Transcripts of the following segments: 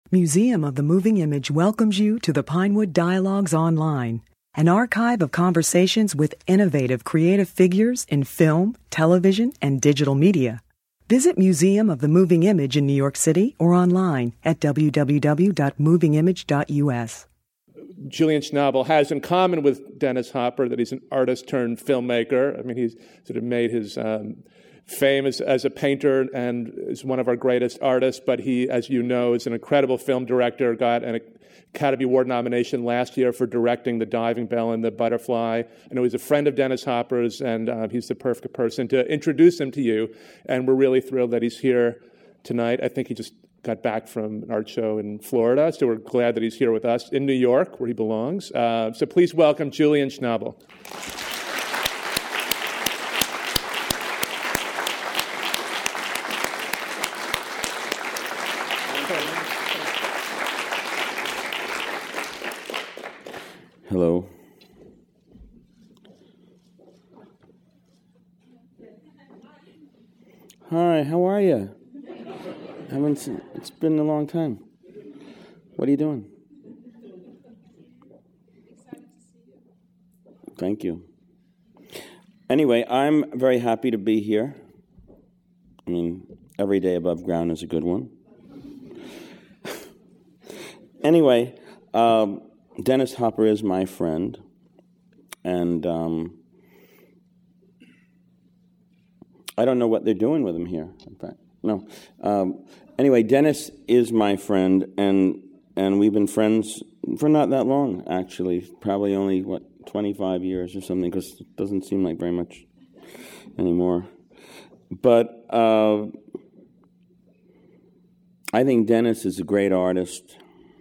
Museum of the Moving Image welcomes you to the Pinewood Dialogues Online, an archive of conversations with innovative creative figures in film, television, and digital media. Visit Museum of the Moving Image in New York City or online at www.movingimage.us. Julian Schnabel has in common with Dennis Hopper that he's an artist turned filmmaker. I mean, he's sort of made his fame as a painter and is one of our greatest artists, but he, as you know, is an incredible film director, got an Academy Award nomination last year for directing The Diving Bell and The Butterfly. I know he's a friend of Dennis Hopper's, and he's the perfect person to introduce him to you, and we're really thrilled that he's here tonight. I think he just got back from an art show in Florida, so we're glad that he's here with us in New York, where he belongs. So please welcome Julian Schnabel. Hello. Hi, how are you? It's been a long time. What are you doing? Thank you. Anyway, I'm very happy to be here. I mean, every day above ground is a good one. Anyway, Dennis Hopper is my friend, and I don't know what they're doing with him here, in fact. No. Anyway, Dennis is my friend, and we've been friends for not that long, actually. Probably only, 25 years or something, because it doesn't seem like very much anymore. But I think Dennis is a great artist.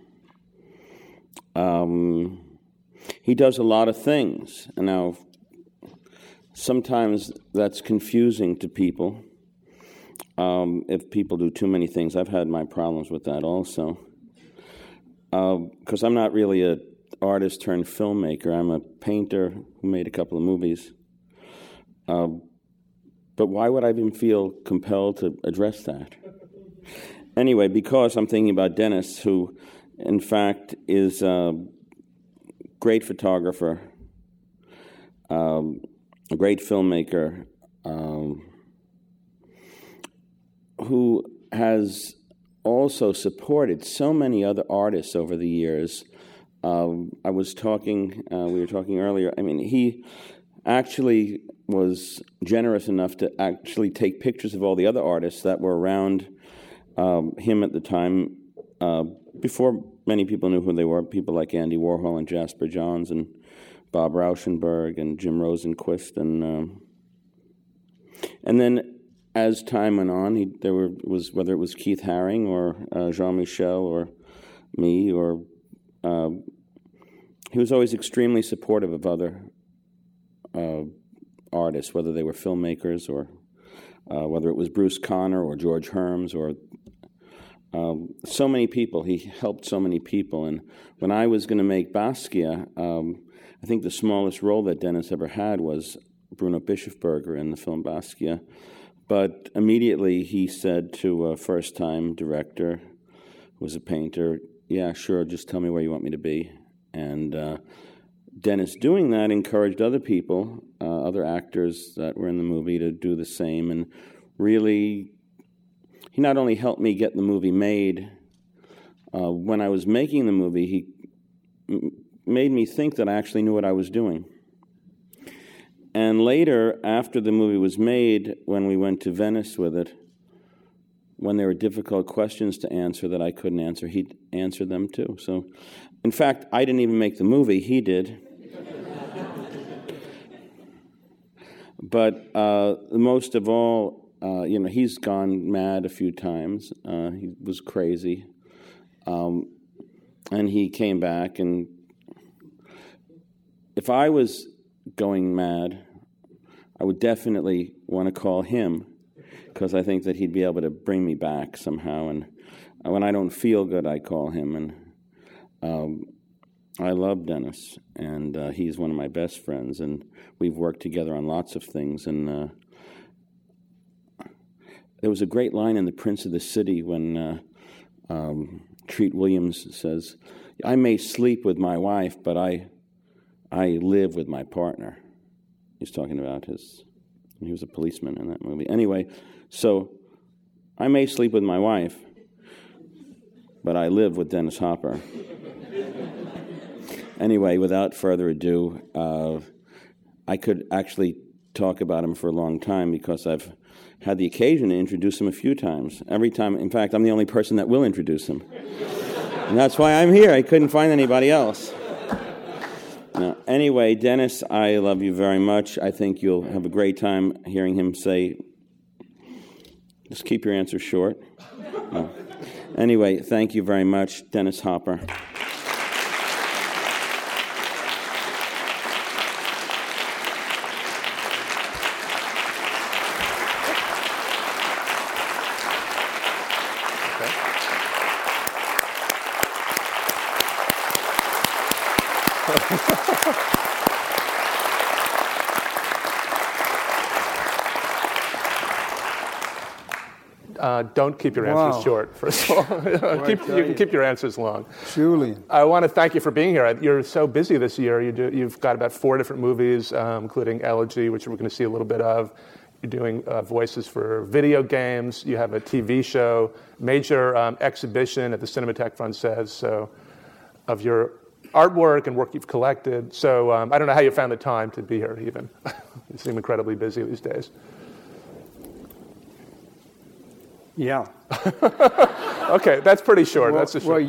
He does a lot of things. And now, sometimes that's confusing to people. If people do too many things, I've had my problems with that also. Because I'm not really an artist turned filmmaker. I'm a painter who made a couple of movies. But why would I even feel compelled to address that? Anyway, because I'm thinking about Dennis, who, in fact, is a great photographer, a great filmmaker, who has also supported so many other artists over the years. We were talking earlier, I mean, he actually was generous enough to actually take pictures of all the other artists that were around him at the time, before many people knew who they were, people like Andy Warhol and Jasper Johns and Bob Rauschenberg and Jim Rosenquist. And then as time went on, whether it was Keith Haring or Jean-Michel or me, or he was always extremely supportive of other artists, whether they were filmmakers or whether it was Bruce Conner or George Herms or so many people. He helped so many people. And when I was going to make Basquiat, I think the smallest role that Dennis ever had was Bruno Bischofberger in the film Basquiat. But immediately he said to a first-time director, who was a painter, yeah, sure, just tell me where you want me to be. And Dennis doing that encouraged other people, other actors that were in the movie, to do the same. And really, he not only helped me get the movie made, when I was making the movie, he made me think that I actually knew what I was doing. And later, after the movie was made, when we went to Venice with it, when there were difficult questions to answer that I couldn't answer, he'd answer them too. So, in fact, I didn't even make the movie, he did. But most of all, he's gone mad a few times. He was crazy. And he came back, and if I was going mad, I would definitely want to call him, because I think that he'd be able to bring me back somehow. And when I don't feel good, I call him. And I love Dennis, and he's one of my best friends, and we've worked together on lots of things. And there was a great line in The Prince of the City when Treat Williams says, "I may sleep with my wife, but I live with my partner." He's talking about he was a policeman in that movie. Anyway, so I may sleep with my wife, but I live with Dennis Hopper. Anyway, without further ado, I could actually talk about him for a long time because I've had the occasion to introduce him a few times. Every time, in fact, I'm the only person that will introduce him. And that's why I'm here. I couldn't find anybody else. Now, anyway, Dennis, I love you very much. I think you'll have a great time hearing him say, just keep your answers short. No. Anyway, thank you very much, Dennis Hopper. Don't keep your answers short, first of all. You can keep your answers long. Julian. I want to thank you for being here. You're so busy this year. You've got about 4 different movies, including Elegy, which we're going to see a little bit of. You're doing voices for video games. You have a TV show, major exhibition at the Cinematheque Française, so of your artwork and work you've collected. So I don't know how you found the time to be here, even. You seem incredibly busy these days. Yeah. Okay, that's pretty short. Well, that's a short. Well,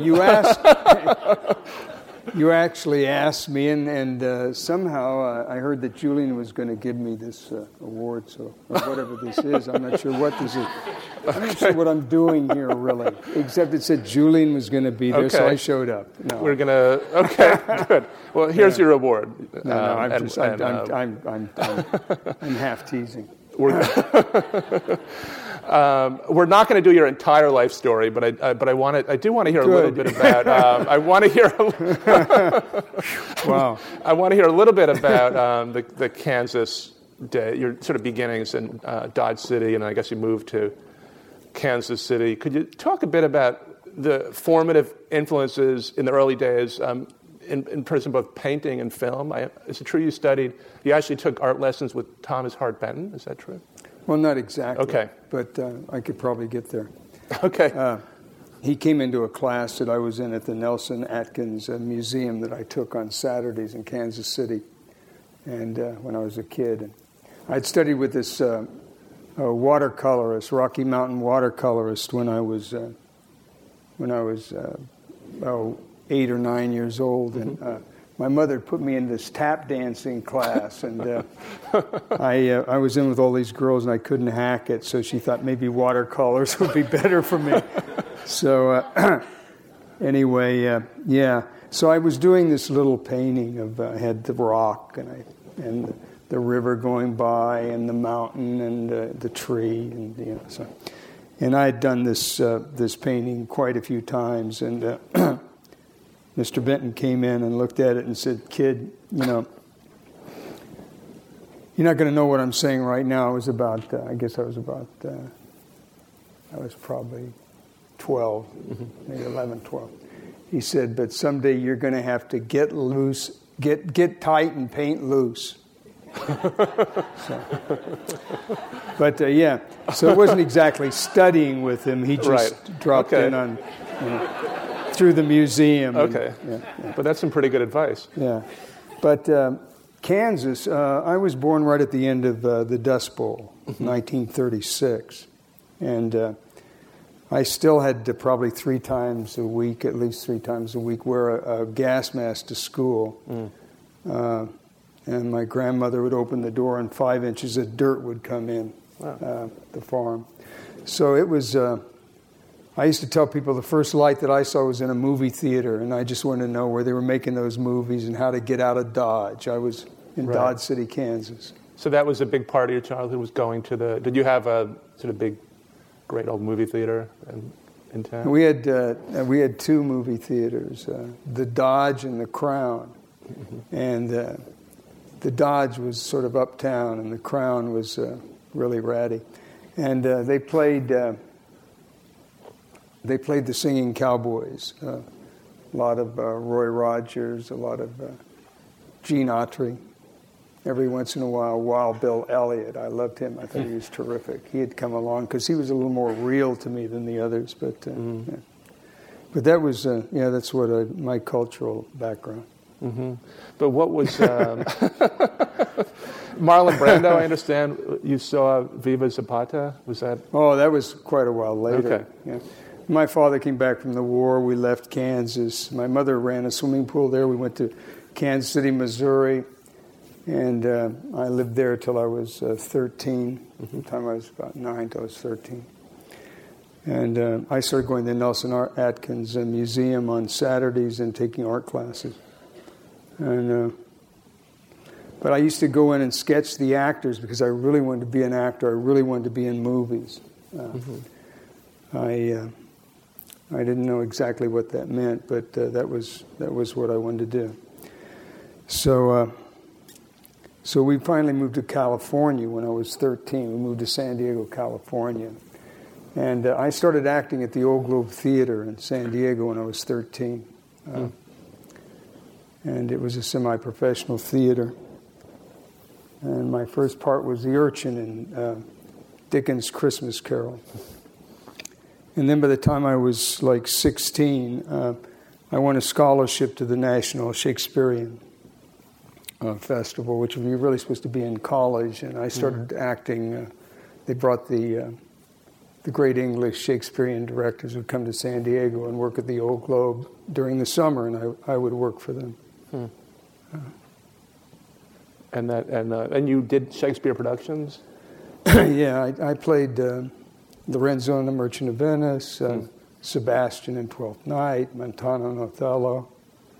you actually asked me, and somehow I heard that Julian was going to give me this award, or whatever this is. I'm not sure what this is. I'm not sure what I'm doing here, really, except it said Julian was going to be there, so I showed up. No. We're going to, okay, good. Well, here's your award. I'm half teasing. We're not going to do your entire life story, but I do want to hear a little bit about. I want to hear. Wow. I want to hear a little bit about the Kansas day, your sort of beginnings in Dodge City, and I guess you moved to Kansas City. Could you talk a bit about the formative influences in the early days in terms of both painting and film? Is it true you actually took art lessons with Thomas Hart Benton? Is that true? Well, not exactly. Okay. But I could probably get there. Okay. He came into a class that I was in at the Nelson Atkins Museum that I took on Saturdays in Kansas City, and when I was a kid. And I'd studied with this watercolorist, Rocky Mountain watercolorist, when I was 8 or 9 years old, and my mother put me in this tap dancing class, and I was in with all these girls, and I couldn't hack it, so she thought maybe watercolors would be better for me. So anyway, yeah. So I was doing this little painting of I had the rock and the river going by, and the mountain, and the tree, and and I had done this painting quite a few times, and. Mr. Benton came in and looked at it and said, "Kid, you're not going to know what I'm saying right now." I was about, I was probably 12, maybe 11, 12. He said, "But someday you're going to have to get loose, get tight and paint loose." Yeah, so it wasn't exactly studying with him. He just dropped in on... through the museum. Okay. Yeah. But that's some pretty good advice. Yeah. But Kansas, I was born right at the end of the Dust Bowl, 1936. And I still had to probably 3 times a week, at least 3 times a week, wear a gas mask to school. And my grandmother would open the door and 5 inches of dirt would come in the farm. So it was... I used to tell people the first light that I saw was in a movie theater, and I just wanted to know where they were making those movies and how to get out of Dodge. I was in Dodge City, Kansas. So that was a big part of your childhood, was going to the... Did you have a sort of big, great old movie theater in town? We had 2 movie theaters, the Dodge and the Crown. And the Dodge was sort of uptown, and the Crown was really ratty. And they played... they played the Singing Cowboys. A lot of Roy Rogers, a lot of Gene Autry. Every once in a while, Wild Bill Elliott. I loved him. I thought he was terrific. He had come along because he was a little more real to me than the others. But yeah. But that was that's what my cultural background. Mm-hmm. But what was Marlon Brando? I understand you saw Viva Zapata. Was that? Oh, that was quite a while later. Okay. Yeah. My father came back from the war. We left Kansas. My mother ran a swimming pool there. We went to Kansas City, Missouri. And I lived there till I was 13. From the time I was about 9 till I was 13. And I started going to the Nelson Atkins Museum on Saturdays and taking art classes. And but I used to go in and sketch the actors because I really wanted to be an actor. I really wanted to be in movies. I didn't know exactly what that meant, but that was what I wanted to do. So we finally moved to California when I was 13. We moved to San Diego, California. And I started acting at the Old Globe Theater in San Diego when I was 13. And it was a semi-professional theater. And my first part was the urchin in Dickens' Christmas Carol. And then by the time I was like 16, I won a scholarship to the National Shakespearean Festival, which we were really supposed to be in college, and I started acting. They brought the great English Shakespearean directors would come to San Diego and work at the Old Globe during the summer, and I would work for them. And you did Shakespeare productions? Yeah, I played Lorenzo in The Merchant of Venice, Sebastian in Twelfth Night, Montano in Othello.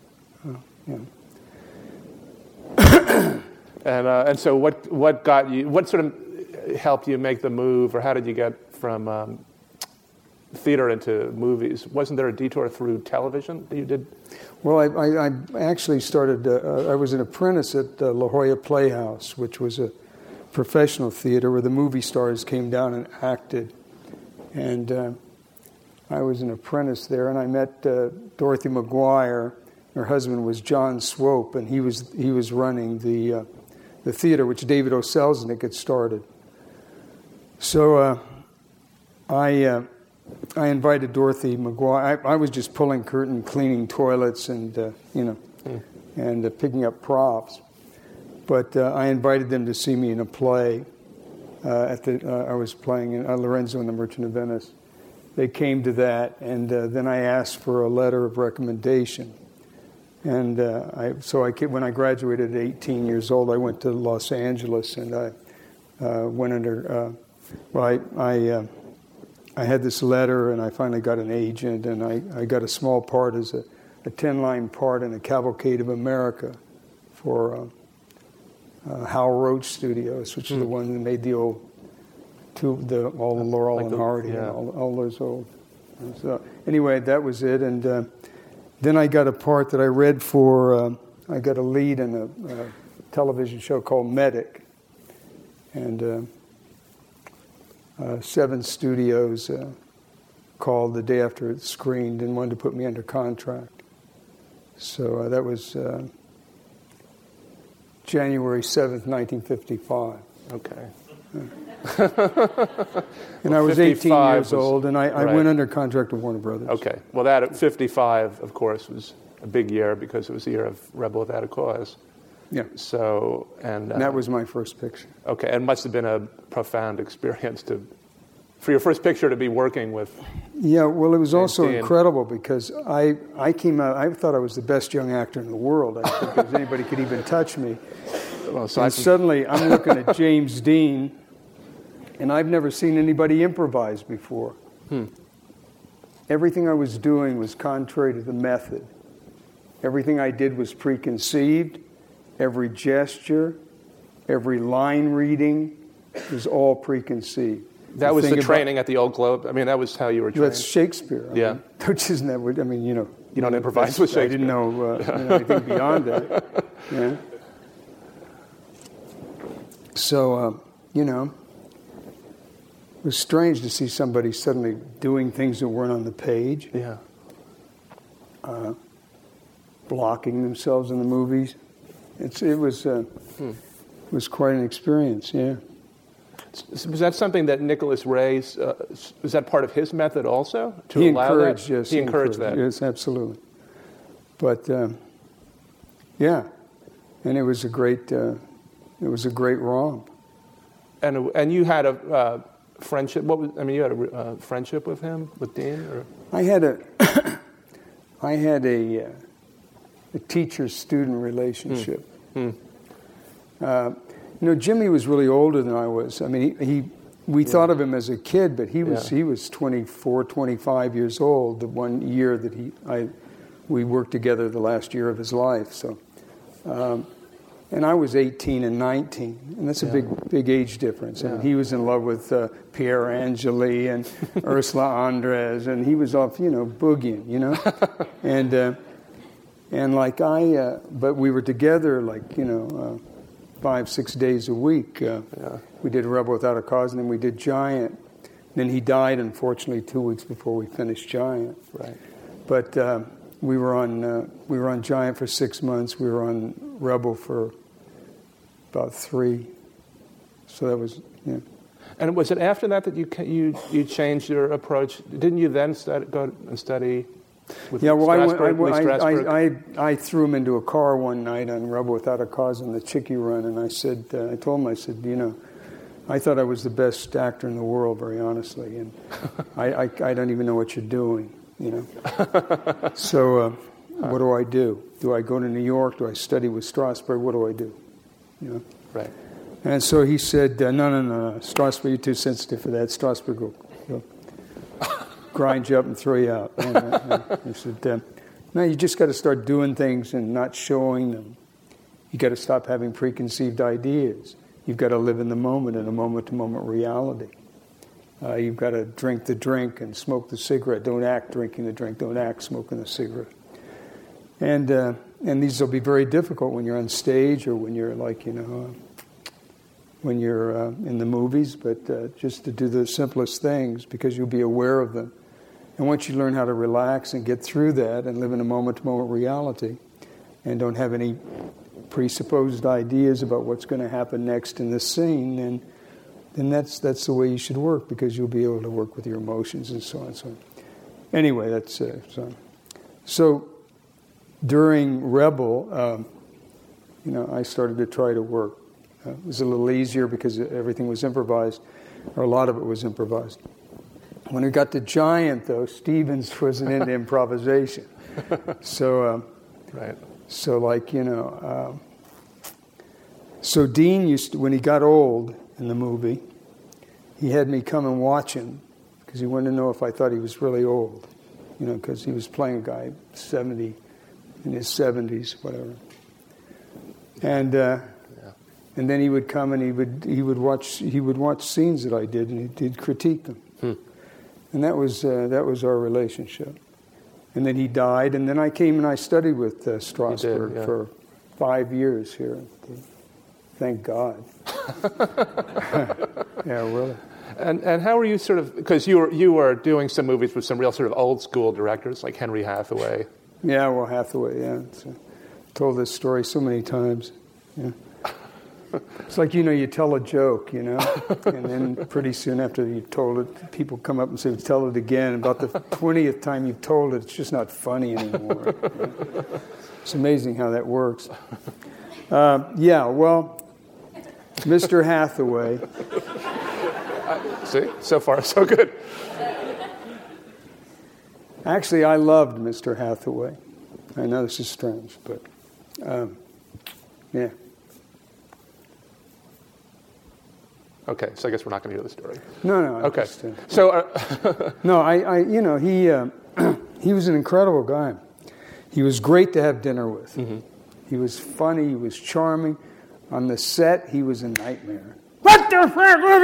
And so what got you? What sort of helped you make the move, or how did you get from theater into movies? Wasn't there a detour through television that you did? Well, I actually started. I was an apprentice at La Jolla Playhouse, which was a professional theater where the movie stars came down and acted, and I was an apprentice there. And I met Dorothy McGuire. Her husband was John Swope, and he was running the theater which David O. Selznick had started. So I invited Dorothy McGuire. I was just pulling curtain, cleaning toilets, and and picking up props. But I invited them to see me in a play. I was playing in Lorenzo in The Merchant of Venice. They came to that, and then I asked for a letter of recommendation. And when I graduated at 18 years old, I went to Los Angeles, and I went under. I had this letter, and I finally got an agent, and I got a small part as a 10-line part in A Cavalcade of America for Hal Roach Studios, which is the one that made all the Laurel and Hardy, and all those old. And so anyway, that was it, and. Then I got a part that I read for, I got a lead in a television show called Medic. And 7 studios called the day after it screened and wanted to put me under contract. So that was January 7th, 1955. Okay. And I was 18 years old, and I went under contract with Warner Brothers. Okay. Well, that at 55, of course, was a big year because it was the year of Rebel Without a Cause. Yeah. So, and that was my first picture. Okay, and it must have been a profound experience for your first picture to be working with. Yeah, well, it was also incredible because I came out. I thought I was the best young actor in the world. I didn't think anybody could even touch me. Well, and suddenly I'm looking at James Dean, and I've never seen anybody improvise before. Everything I was doing was contrary to the method. Everything I did was preconceived. Every gesture, every line reading was all preconceived. That was the training at the Old Globe? I mean, that was how you were trained? That's Shakespeare. Which isn't that what, you don't improvise with Shakespeare. I didn't know anything beyond that. Yeah. So, it was strange to see somebody suddenly doing things that weren't on the page. Yeah. Blocking themselves in the movies. It was quite an experience, yeah. Was that something that Nicholas Ray's, was that part of his method also? To He allow encouraged, that? yes. He encouraged that? Yes, absolutely. But, yeah, and it was a great romp. And you had a friendship, you had a friendship with him, with Dean? Or? I had a teacher-student relationship. Jimmy was really older than I was. I mean, we thought of him as a kid, but he was 24, 25 years old the one year that we worked together the last year of his life. So, and I was 18 and 19, and that's a big age difference. And he was in love with Pierre Angeli and Ursula Andress, and he was off, boogieing, but we were together 5-6 days a week. We did Rebel Without a Cause, and then we did Giant. Then he died, unfortunately, 2 weeks before we finished Giant. Right. But we were on Giant for 6 months. We were on Rebel for about 3. So that was, yeah. And was it after that you changed your approach? Didn't you then go and study? I threw him into a car one night on Rebel Without a Cause on the Chicky Run, and I told him, I thought I was the best actor in the world, very honestly, and I don't even know what you're doing, So what do I do? Do I go to New York? Do I study with Strasberg? What do I do? Right. And so he said, no, Strasberg, you're too sensitive for that. Strasberg will grind you up and throw you out. He said, no, you just got to start doing things and not showing them. You got to stop having preconceived ideas. You've got to live in the moment, in a moment-to-moment reality. You've got to drink the drink and smoke the cigarette. Don't act drinking the drink. Don't act smoking the cigarette. And these will be very difficult when you're on stage or when you're when you're in the movies, but just to do the simplest things because you'll be aware of them. And once you learn how to relax and get through that and live in a moment-to-moment reality and don't have any presupposed ideas about what's going to happen next in the scene, then that's the way you should work because you'll be able to work with your emotions and so on and so on. Anyway, that's so during Rebel, I started to try to work. It was a little easier because everything was improvised, or a lot of it was improvised. When we got to Giant, though, Stevens wasn't into improvisation. So, right. So so Dean used to, when he got old in the movie, he had me come and watch him because he wanted to know if I thought he was really old, because he was playing a guy 70, in his 70s, whatever. And then he would come and he would watch scenes that I did and he'd critique them. And that was our relationship. And then he died, and then I came and I studied with Strasberg for 5 years here. Thank God. Yeah, really. And how were you because you were doing some movies with some real sort of old school directors like Henry Hathaway. Yeah, well, Hathaway, yeah. Told this story so many times. Yeah. It's like, you tell a joke, and then pretty soon after you've told it, people come up and say, tell it again. About the 20th time you've told it, it's just not funny anymore. It's amazing how that works. Well, Mr. Hathaway. See, so far so good. Actually, I loved Mr. Hathaway. I know this is strange, but yeah. Okay, so I guess we're not going to hear the story. No. Okay. He was an incredible guy. He was great to have dinner with. Mm-hmm. He was funny. He was charming. On the set, he was a nightmare. What the fuck is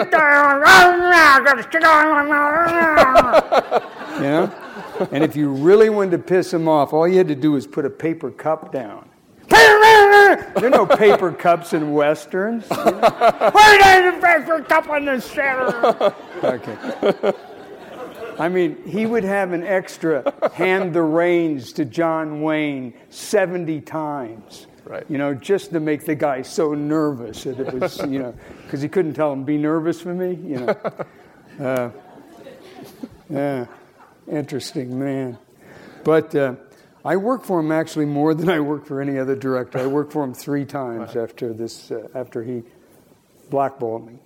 that? And if you really wanted to piss him off, all you had to do was put a paper cup down. There are no paper cups in Westerns. You know? Where is the paper cup in the center? Okay. I mean, he would have an extra hand the reins to John Wayne 70 times. Right. You know, just to make the guy so nervous that it was, you know, because he couldn't tell him, be nervous for me, you know. Yeah, interesting man. But I worked for him actually more than I worked for any other director. I worked for him 3 times after he blackballed me.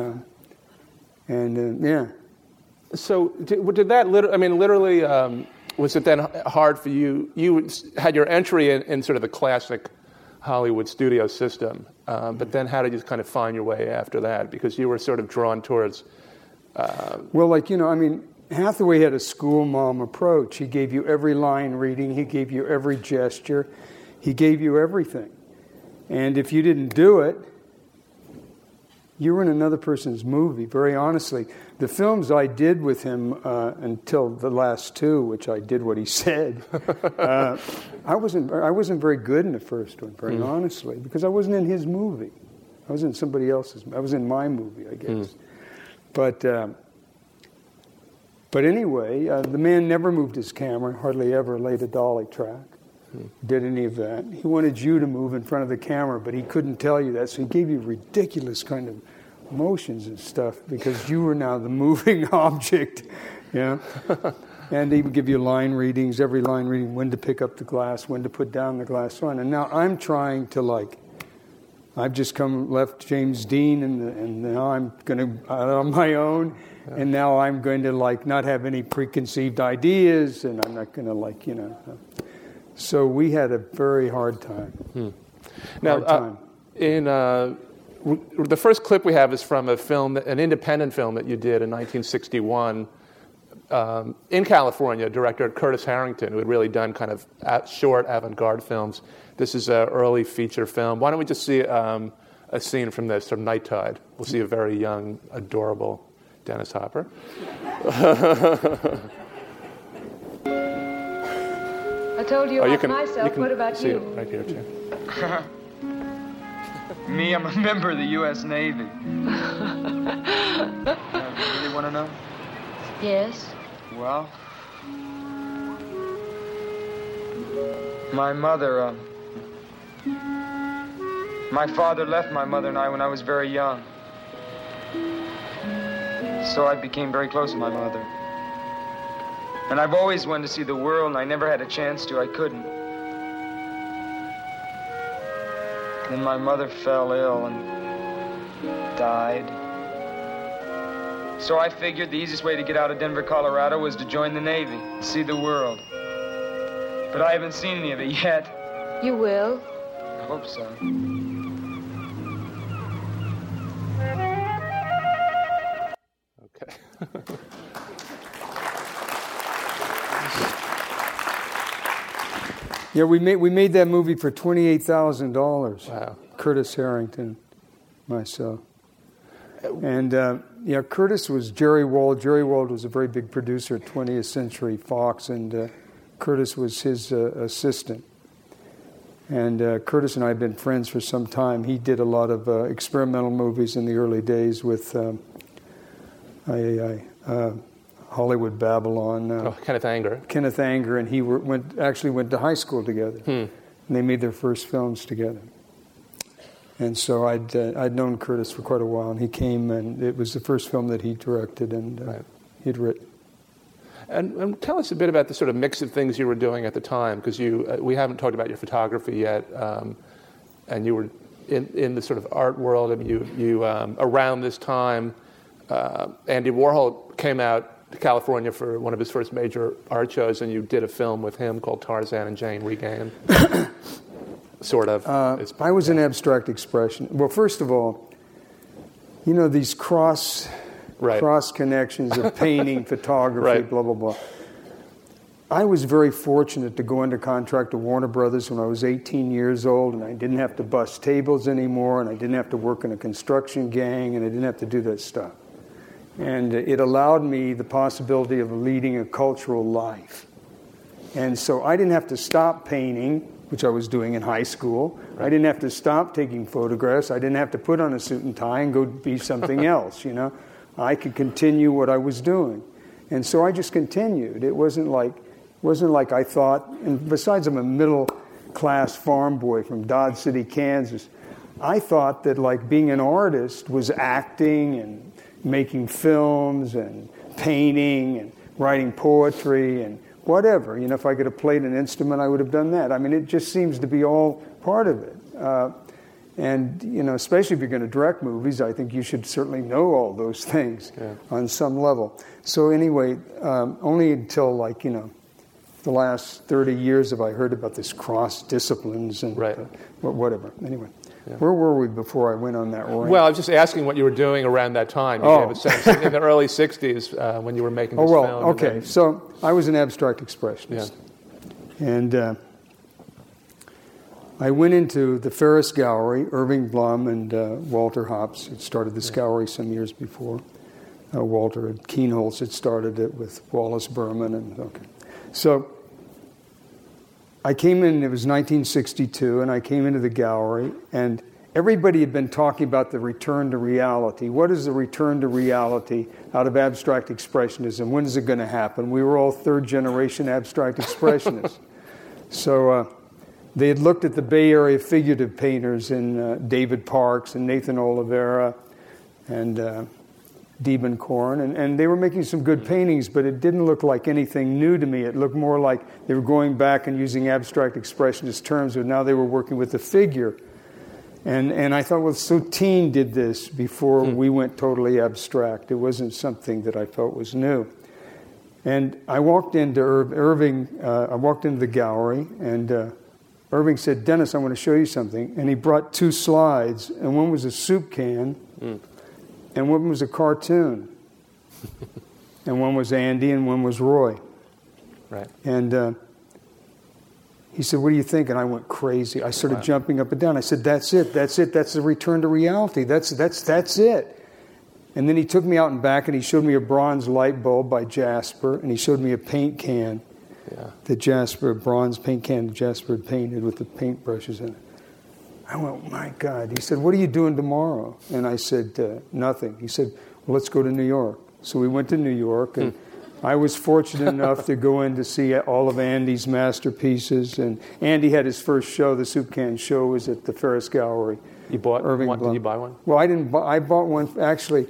Yeah. So did that literally, was it then hard for you? You had your entry in sort of the classic Hollywood studio system, but then how did you kind of find your way after that? Because you were sort of drawn towards... Well, like, you know, I mean, Hathaway had a school mom approach. He gave you every line reading. He gave you every gesture. He gave you everything. And if you didn't do it, you were in another person's movie, very honestly. The films I did with him until the last 2, which I did what he said, I wasn't very good in the first one, very honestly, because I wasn't in his movie. I was in somebody else's. I was in my movie, I guess. But anyway, the man never moved his camera, hardly ever laid a dolly track, did any of that. He wanted you to move in front of the camera, but he couldn't tell you that, so he gave you ridiculous kind of motions and stuff because you were now the moving object, yeah. And he would give you line readings, every line reading, when to pick up the glass, when to put down the glass on. And now I'm trying to I've just left James Dean, and now I'm going to out on my own, and now I'm going to not have any preconceived ideas, and I'm not going to So we had a very hard time. Now, in the first clip we have is from an independent film that you did in 1961 in California, director Curtis Harrington, who had really done kind of short avant-garde films. This is an early feature film. Why don't we just see a scene from this, from Night Tide? We'll see a very young, adorable Dennis Hopper. I told you about myself. What about you? Right here, too. Me, I'm a member of the U.S. Navy. You really want to know? Yes. Well, my mother, my father left my mother and I when I was very young. So I became very close to my mother. And I've always wanted to see the world, and I never had a chance to. I couldn't. Then my mother fell ill and died. So I figured the easiest way to get out of Denver, Colorado was to join the Navy and see the world. But I haven't seen any of it yet. You will. I hope so. Okay. Yeah, we made that movie for $28,000. Wow. Curtis Harrington, myself. And Curtis was Jerry Wald. Jerry Wald was a very big producer at 20th Century Fox, and Curtis was his assistant. And Curtis and I have been friends for some time. He did a lot of experimental movies in the early days with Hollywood Babylon. Kenneth Anger. Kenneth Anger, and he actually went to high school together. And they made their first films together. And so I'd known Curtis for quite a while, and he came, and it was the first film that he directed and he'd written. And tell us a bit about the sort of mix of things you were doing at the time, because we haven't talked about your photography yet, and you were in the sort of art world. I mean, you around this time, Andy Warhol came out to California for one of his first major art shows, and you did a film with him called Tarzan and Jane Regained. Sort of. I was an abstract expression. Well, first of all, these cross connections of painting, photography, blah, blah, blah. I was very fortunate to go under contract to Warner Brothers when I was 18 years old, and I didn't have to bust tables anymore, and I didn't have to work in a construction gang, and I didn't have to do that stuff. And it allowed me the possibility of leading a cultural life. And so I didn't have to stop painting, which I was doing in high school. Right. I didn't have to stop taking photographs. I didn't have to put on a suit and tie and go be something else, you know. I could continue what I was doing. And so I just continued. It wasn't like I thought, and besides I'm a middle-class farm boy from Dodge City, Kansas, I thought that like being an artist was acting and making films and painting and writing poetry and whatever. You know, if I could have played an instrument, I would have done that. I mean, it just seems to be all part of it. And, you know, especially if you're going to direct movies, I think you should certainly know all those things on some level. So anyway, only until like, you know, the last 30 years have I heard about this cross disciplines and whatever. Anyway. Yeah. Where were we before I went on that rant? Well, I was just asking what you were doing around that time. You gave a sense in the early 60s when you were making this film. Okay. So I was an abstract expressionist. Yeah. And I went into the Ferris Gallery. Irving Blum and Walter Hopps had started this gallery some years before. Walter Kienholz had started it with Wallace Berman. So I came in, it was 1962, and I came into the gallery, and everybody had been talking about the return to reality. What is the return to reality out of abstract expressionism? When is it going to happen? We were all third-generation abstract expressionists. So they had looked at the Bay Area figurative painters in David Parks and Nathan Oliveira and Diebenkorn, and they were making some good paintings, but it didn't look like anything new to me. It looked more like they were going back and using abstract expressionist terms, but now they were working with the figure. And I thought, well, Soutine did this before we went totally abstract. It wasn't something that I felt was new. And I walked into Irving, I walked into the gallery, and Irving said, "Dennis, I want to show you something." And he brought 2 slides, and one was a soup can, and one was a cartoon. And one was Andy and one was Roy. Right. And he said, "What do you think?" And I went crazy. I started jumping up and down. I said, that's it. That's the return to reality. That's it. And then he took me out and back and he showed me a bronze light bulb by Jasper, and he showed me a paint can a bronze paint can that Jasper had painted with the paintbrushes in it. I went, oh my God. He said, "What are you doing tomorrow?" And I said, "Nothing." He said, "Well, let's go to New York." So we went to New York, and I was fortunate enough to go in to see all of Andy's masterpieces. And Andy had his first show, the Soup Can Show, was at the Ferris Gallery. You bought Irving one? Blum. Did you buy one? Well, I didn't. I bought one, actually,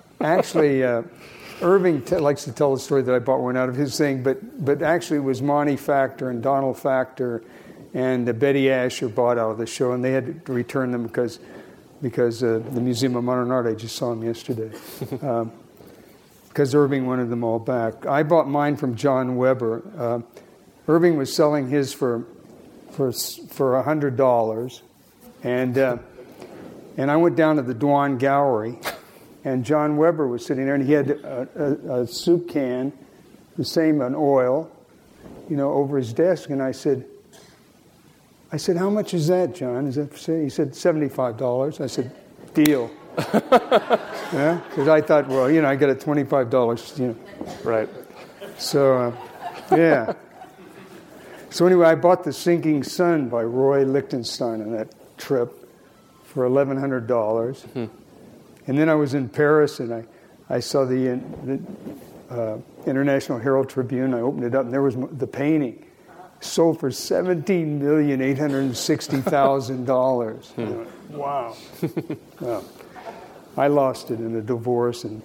Irving likes to tell the story that I bought one out of his thing, but actually it was Monty Factor and Donald Factor and Betty Asher bought out of the show, and they had to return them because the Museum of Modern Art, I just saw them yesterday, because Irving wanted them all back. I bought mine from John Weber. Irving was selling his for $100, and I went down to the Dwan Gallery, and John Weber was sitting there, and he had a soup can, the same, an oil, over his desk, and I said, "How much is that, John?" He said, $75. I said, "Deal." Because I thought, well, I got a $25, Right. So, yeah. So anyway, I bought The Sinking Sun by Roy Lichtenstein on that trip for $1,100. And then I was in Paris, and I saw the International Herald Tribune. I opened it up, and there was the painting. Sold for $17,860,000. Wow. Well, I lost it in a divorce, and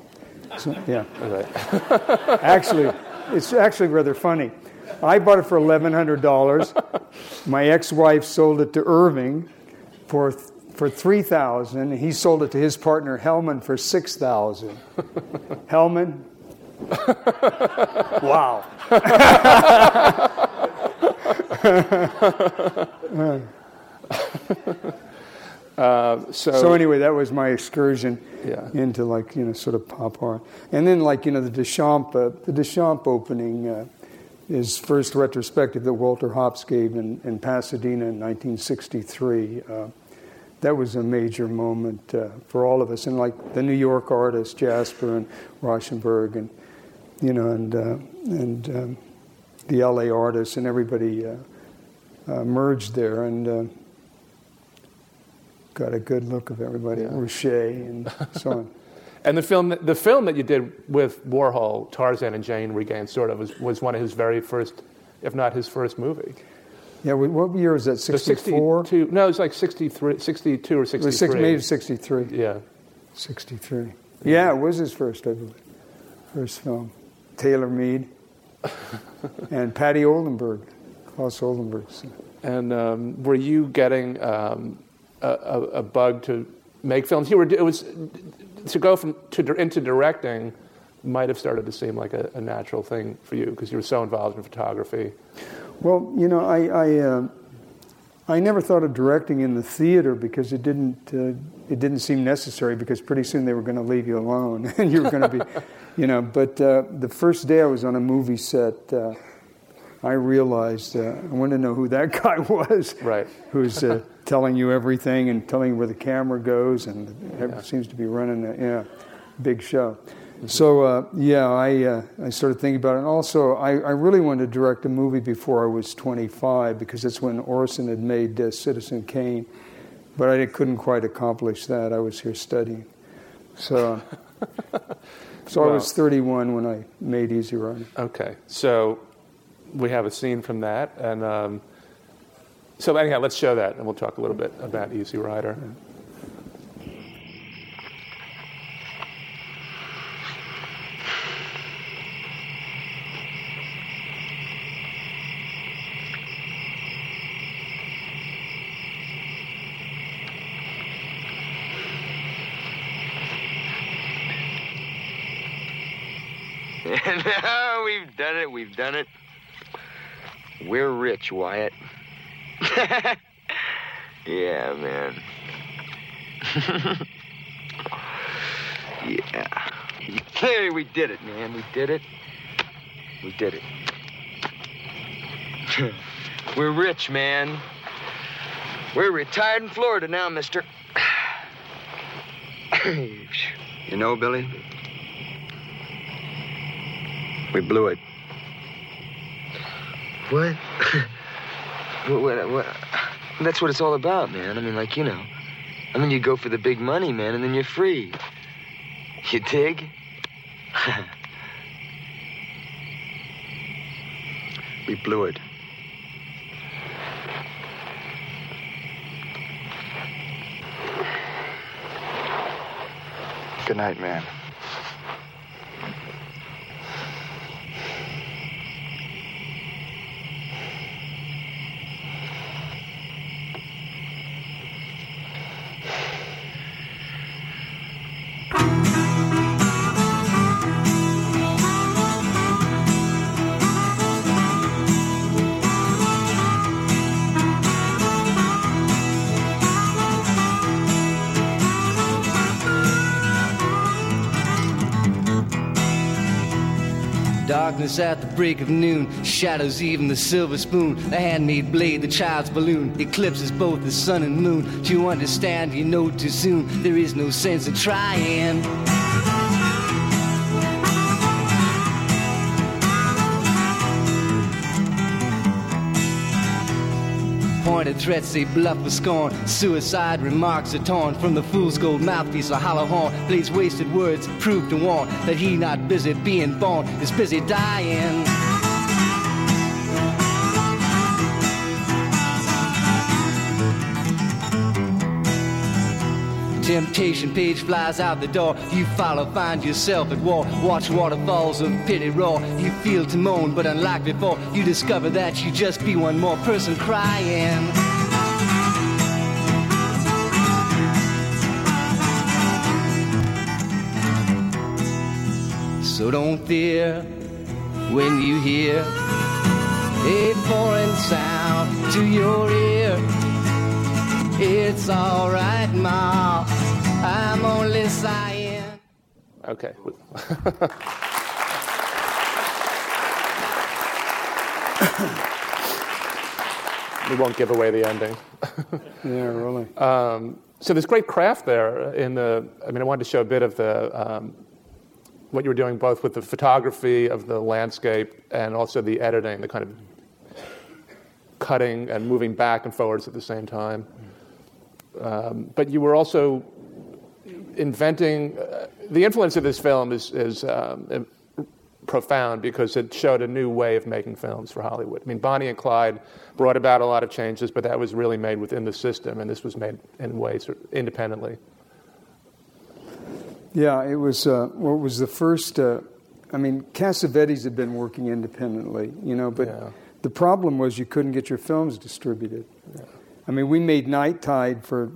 Actually, it's actually rather funny. I bought it for $1,100. My ex-wife sold it to Irving for $3,000, and he sold it to his partner Hellman for $6,000. Hellman. Wow. So anyway, that was my excursion into sort of pop art, and then the Deschamps opening, his first retrospective that Walter Hopps gave in Pasadena in 1963. That was a major moment for all of us, and the New York artists Jasper and Rauschenberg, and the LA artists, and everybody merged there, and got a good look of everybody, Rocher and so on. And the film that you did with Warhol, Tarzan and Jane Regained, sort of, was one of his very first, if not his first movie. Yeah, what year was that, 64? No, it was like 62 or 63. Maybe 63. Yeah. 63. Yeah, it was his first, I believe. First film. Taylor Mead and Patty Oldenburg, Klaus Oldenburg. And were you getting a bug to make films? It was to go into directing might have started to seem like a natural thing for you because you were so involved in photography. Well, you know, I never thought of directing in the theater because it didn't seem necessary, because pretty soon they were going to leave you alone and you were going to be, you know. But the first day I was on a movie set, I realized I wanted to know who that guy was, right? Who's telling you everything and telling you where the camera goes, and seems to be running a big show. Mm-hmm. So I started thinking about it. And also, I really wanted to direct a movie before I was 25, because that's when Orson had made Citizen Kane. But I couldn't quite accomplish that. I was here studying. So I was 31 when I made Easy Rider. Okay, so we have a scene from that, and so anyhow, let's show that, and we'll talk a little bit about Easy Rider. Yeah. No, we've done it. We're rich, Wyatt. Yeah, man. Yeah. Hey, we did it, man. We did it. We're rich, man. We're retired in Florida now, mister. You know, Billy, we blew it. What? What? That's what it's all about, man. I mean, like, you know. I mean, you go for the big money, man, and then you're free. You dig? We blew it. Good night, man. Darkness at the break of noon, shadows even the silver spoon, the handmade blade, the child's balloon, eclipses both the sun and moon. To understand, you know too soon, there is no sense in trying. Pointed threats they bluff with scorn. Suicide remarks are torn from the fool's gold mouthpiece. A hollow horn plays wasted words, prove to warn that he not busy being born is busy dying. Temptation page flies out the door. You follow, find yourself at war. Watch waterfalls of pity roar. You feel to moan, but unlike before, you discover that you just be one more person crying. So don't fear when you hear a foreign sound to your ear. It's all right, Ma. I'm only sighing. Okay. We won't give away the ending. Yeah, really. So there's great craft there in the. I mean, I wanted to show a bit of the. what you were doing both with the photography of the landscape and also the editing, the kind of cutting and moving back and forwards at the same time. But you were also inventing. The influence of this film is profound because it showed a new way of making films for Hollywood. I mean, Bonnie and Clyde brought about a lot of changes, but that was really made within the system, and this was made in ways independently. Yeah, it was. What was the first? Cassavetes had been working independently, but the problem was you couldn't get your films distributed. Yeah. I mean, we made Night Tide for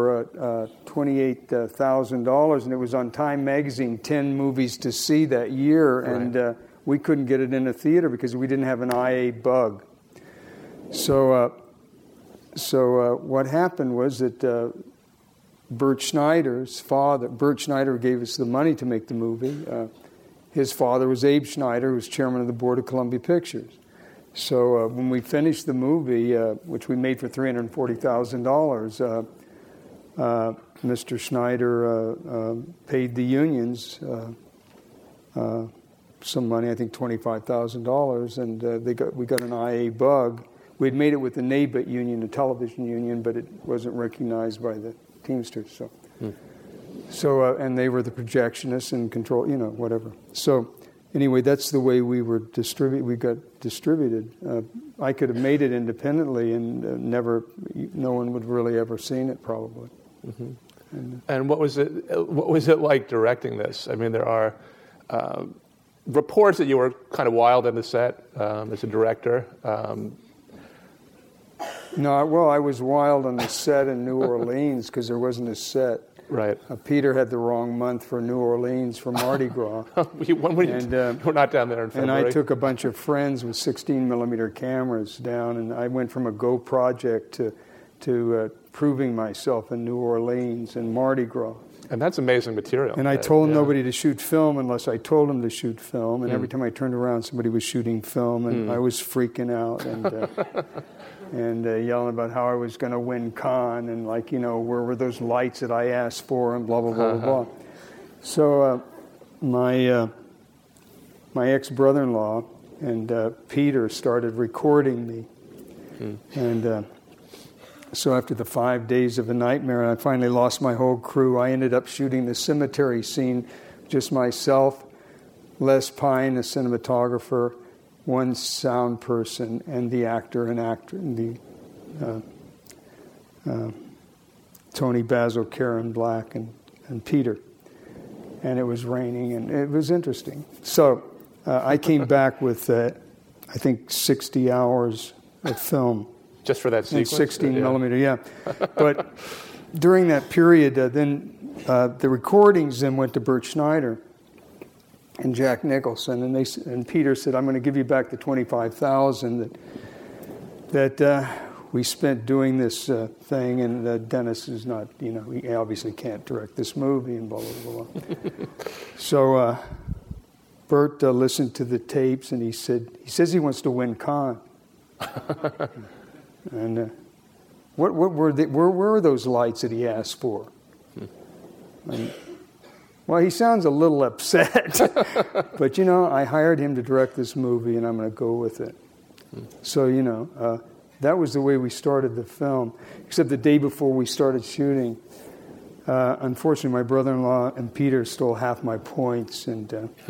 $28,000, and it was on Time Magazine, 10 movies to see that year, right. And we couldn't get it in a theater because we didn't have an IA bug. So what happened was that Bert Schneider's father, Bert Schneider gave us the money to make the movie. His father was Abe Schneider, who was chairman of the board of Columbia Pictures. So when we finished the movie, which we made for $340,000, Mr. Schneider paid the unions some money, I think $25,000, and we got an IA bug. We'd made it with the NABIT union, the television union, but it wasn't recognized by the Teamsters. So and they were the projectionists and control, whatever. So anyway, that's the way we were we got distributed. I could have made it independently, and no one would really ever seen it, probably. Mm-hmm. And what was it like directing this? I mean, there are reports that you were kind of wild on the set as a director. No, well, I was wild on the set in New Orleans because there wasn't a set. Right. Peter had the wrong month for New Orleans for Mardi Gras. We're not down there in February. And I took a bunch of friends with 16-millimeter cameras down, and I went from a Go project to proving myself in New Orleans and Mardi Gras. And that's amazing material. And I told nobody to shoot film unless I told them to shoot film. And every time I turned around, somebody was shooting film, and I was freaking out and yelling about how I was going to win Cannes and where were those lights that I asked for and blah blah blah blah blah. So my ex-brother-in-law and Peter started recording me, and. So after the 5 days of a nightmare, I finally lost my whole crew. I ended up shooting the cemetery scene, just myself, Les Pine, the cinematographer, one sound person, and the actor and Tony Basil, Karen Black, and Peter. And it was raining, and it was interesting. So I came back with, I think, 60 hours of film. Just for that sequence? 16 millimeter, yeah. But during that period, then the recordings then went to Bert Schneider and Jack Nicholson, and Peter said, "I'm going to give you back the $25,000 that we spent doing this thing, and Dennis is not, he obviously can't direct this movie," and blah blah blah. So Bert listened to the tapes, and he says he wants to win Cannes. And where were those lights that he asked for? Well, he sounds a little upset, but I hired him to direct this movie, and I'm going to go with it. So that was the way we started the film. Except the day before we started shooting, unfortunately, my brother-in-law and Peter stole half my points, and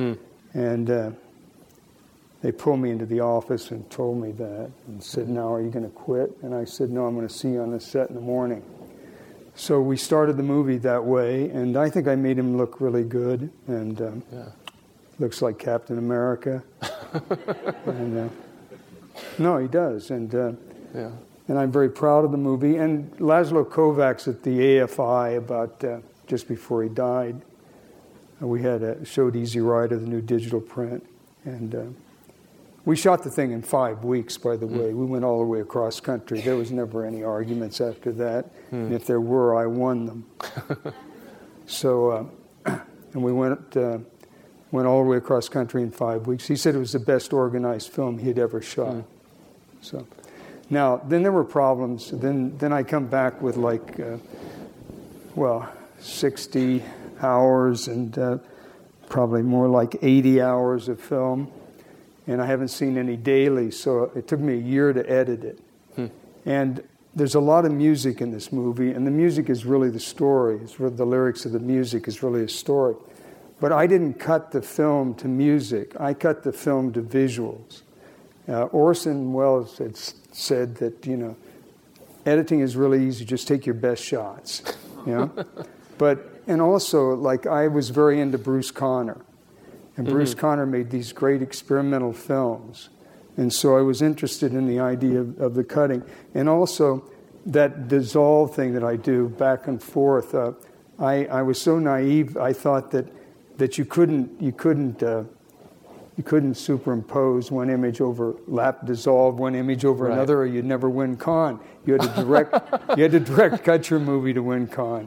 they pulled me into the office and told me that and said, "Now, are you going to quit?" And I said, "No, I'm going to see you on the set in the morning." So we started the movie that way, and I think I made him look really good, and looks like Captain America. And no, he does, and I'm very proud of the movie. And Laszlo Kovacs at the AFI about just before he died, we showed Easy Rider, the new digital print, and we shot the thing in 5 weeks, by the way. We went all the way across country. There was never any arguments after that. And if there were, I won them. So, and we went all the way across country in 5 weeks. He said it was the best organized film he had ever shot. So, now, then there were problems. Then I come back with 60 hours and probably more like 80 hours of film, and I haven't seen any daily, so it took me a year to edit it. And there's a lot of music in this movie, and the music is really the story. The lyrics of the music is really a story. But I didn't cut the film to music. I cut the film to visuals. Orson Welles had said that, editing is really easy. Just take your best shots, And also, like, I was very into Bruce Conner. And Bruce Conner made these great experimental films. And so I was interested in the idea of the cutting. And also, that dissolve thing that I do back and forth. I was so naive, I thought that you couldn't superimpose one image over dissolve one image over another, or you'd never win Cannes. You had to direct cut your movie to win Cannes.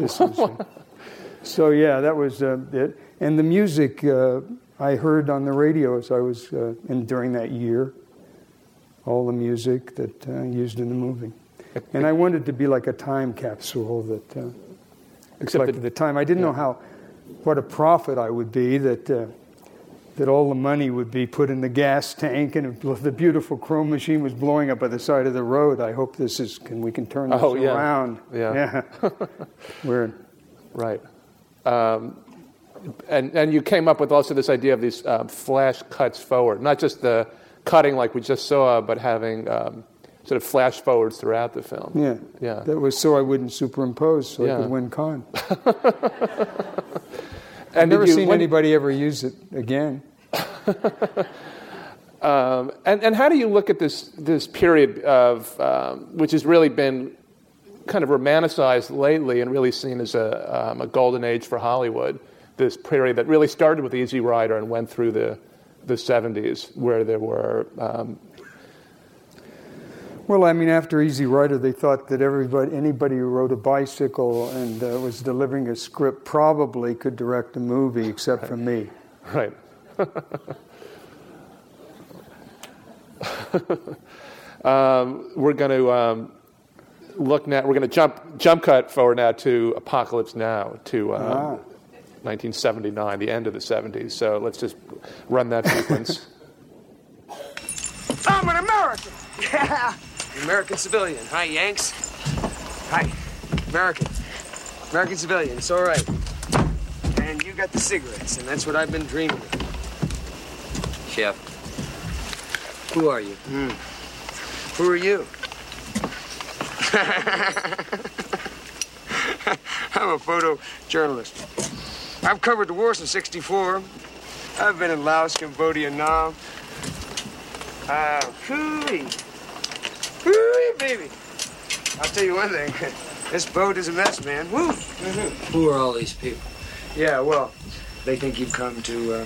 So yeah, that was it. And the music I heard on the radio as I was during that year, all the music that used in the movie. And I wanted to be like a time capsule that reflected the time. I didn't know what a prophet I would be, that all the money would be put in the gas tank, and the beautiful chrome machine was blowing up by the side of the road. I hope we can turn this around. Yeah. We're right. And you came up with also this idea of these flash cuts forward, not just the cutting like we just saw, but having sort of flash forwards throughout the film. Yeah. That was so I wouldn't superimpose, so I could win Cannes. I've never seen anybody ever use it again. And how do you look at this period of which has really been kind of romanticized lately and really seen as a golden age for Hollywood? This period that really started with Easy Rider and went through the 70s, where there were. Well, I mean, after Easy Rider, they thought that anybody who rode a bicycle and was delivering a script probably could direct a movie, except for me. Right. We're going to look now. We're going to jump cut forward now to Apocalypse Now, to 1979, the end of the 70s. So let's just run that sequence. I'm an American. Yeah. American civilian. Hi, Yanks. Hi. American civilian. It's all right. And you got the cigarettes, and that's what I've been dreaming of. Chef. Who are you? Who are you? I'm a photojournalist. I've covered the war since '64. I've been in Laos, Cambodia, Nam. Hooey, baby. I'll tell you one thing. This boat is a mess, man. Woo. Who are all these people? Yeah, well, they think you've come to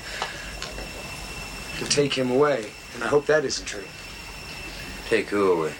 take him away, and I hope that isn't true. Take who away?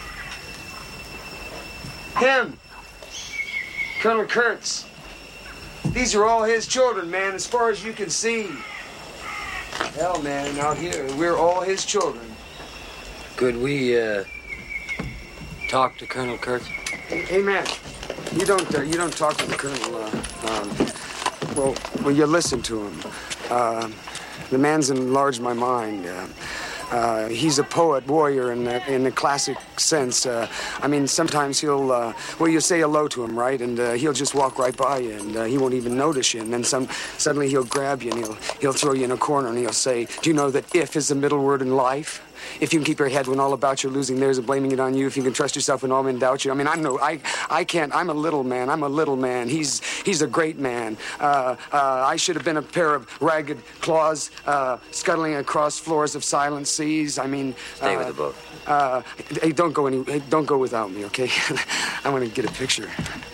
Him. Colonel Kurtz. These are all his children, man, as far as you can see. Hell, man, out here, we're all his children. Could we, talk to Colonel Kurtz? Hey, man, you don't talk to the Colonel, well, you listen to him. The man's enlarged my mind. He's a poet, warrior in the classic sense. I mean, sometimes you'll say hello to him, right? And he'll just walk right by you, and he won't even notice you. And then suddenly he'll grab you, and he'll throw you in a corner, and he'll say, do you know that if is the middle word in life? If you can keep your head when all about you're losing theirs and blaming it on you, if you can trust yourself when all men doubt you. I mean, I can't. I'm a little man. He's a great man. I should have been a pair of ragged claws scuttling across floors of silent seas. I mean, stay with the boat. Hey, don't go without me, okay? I want to get a picture.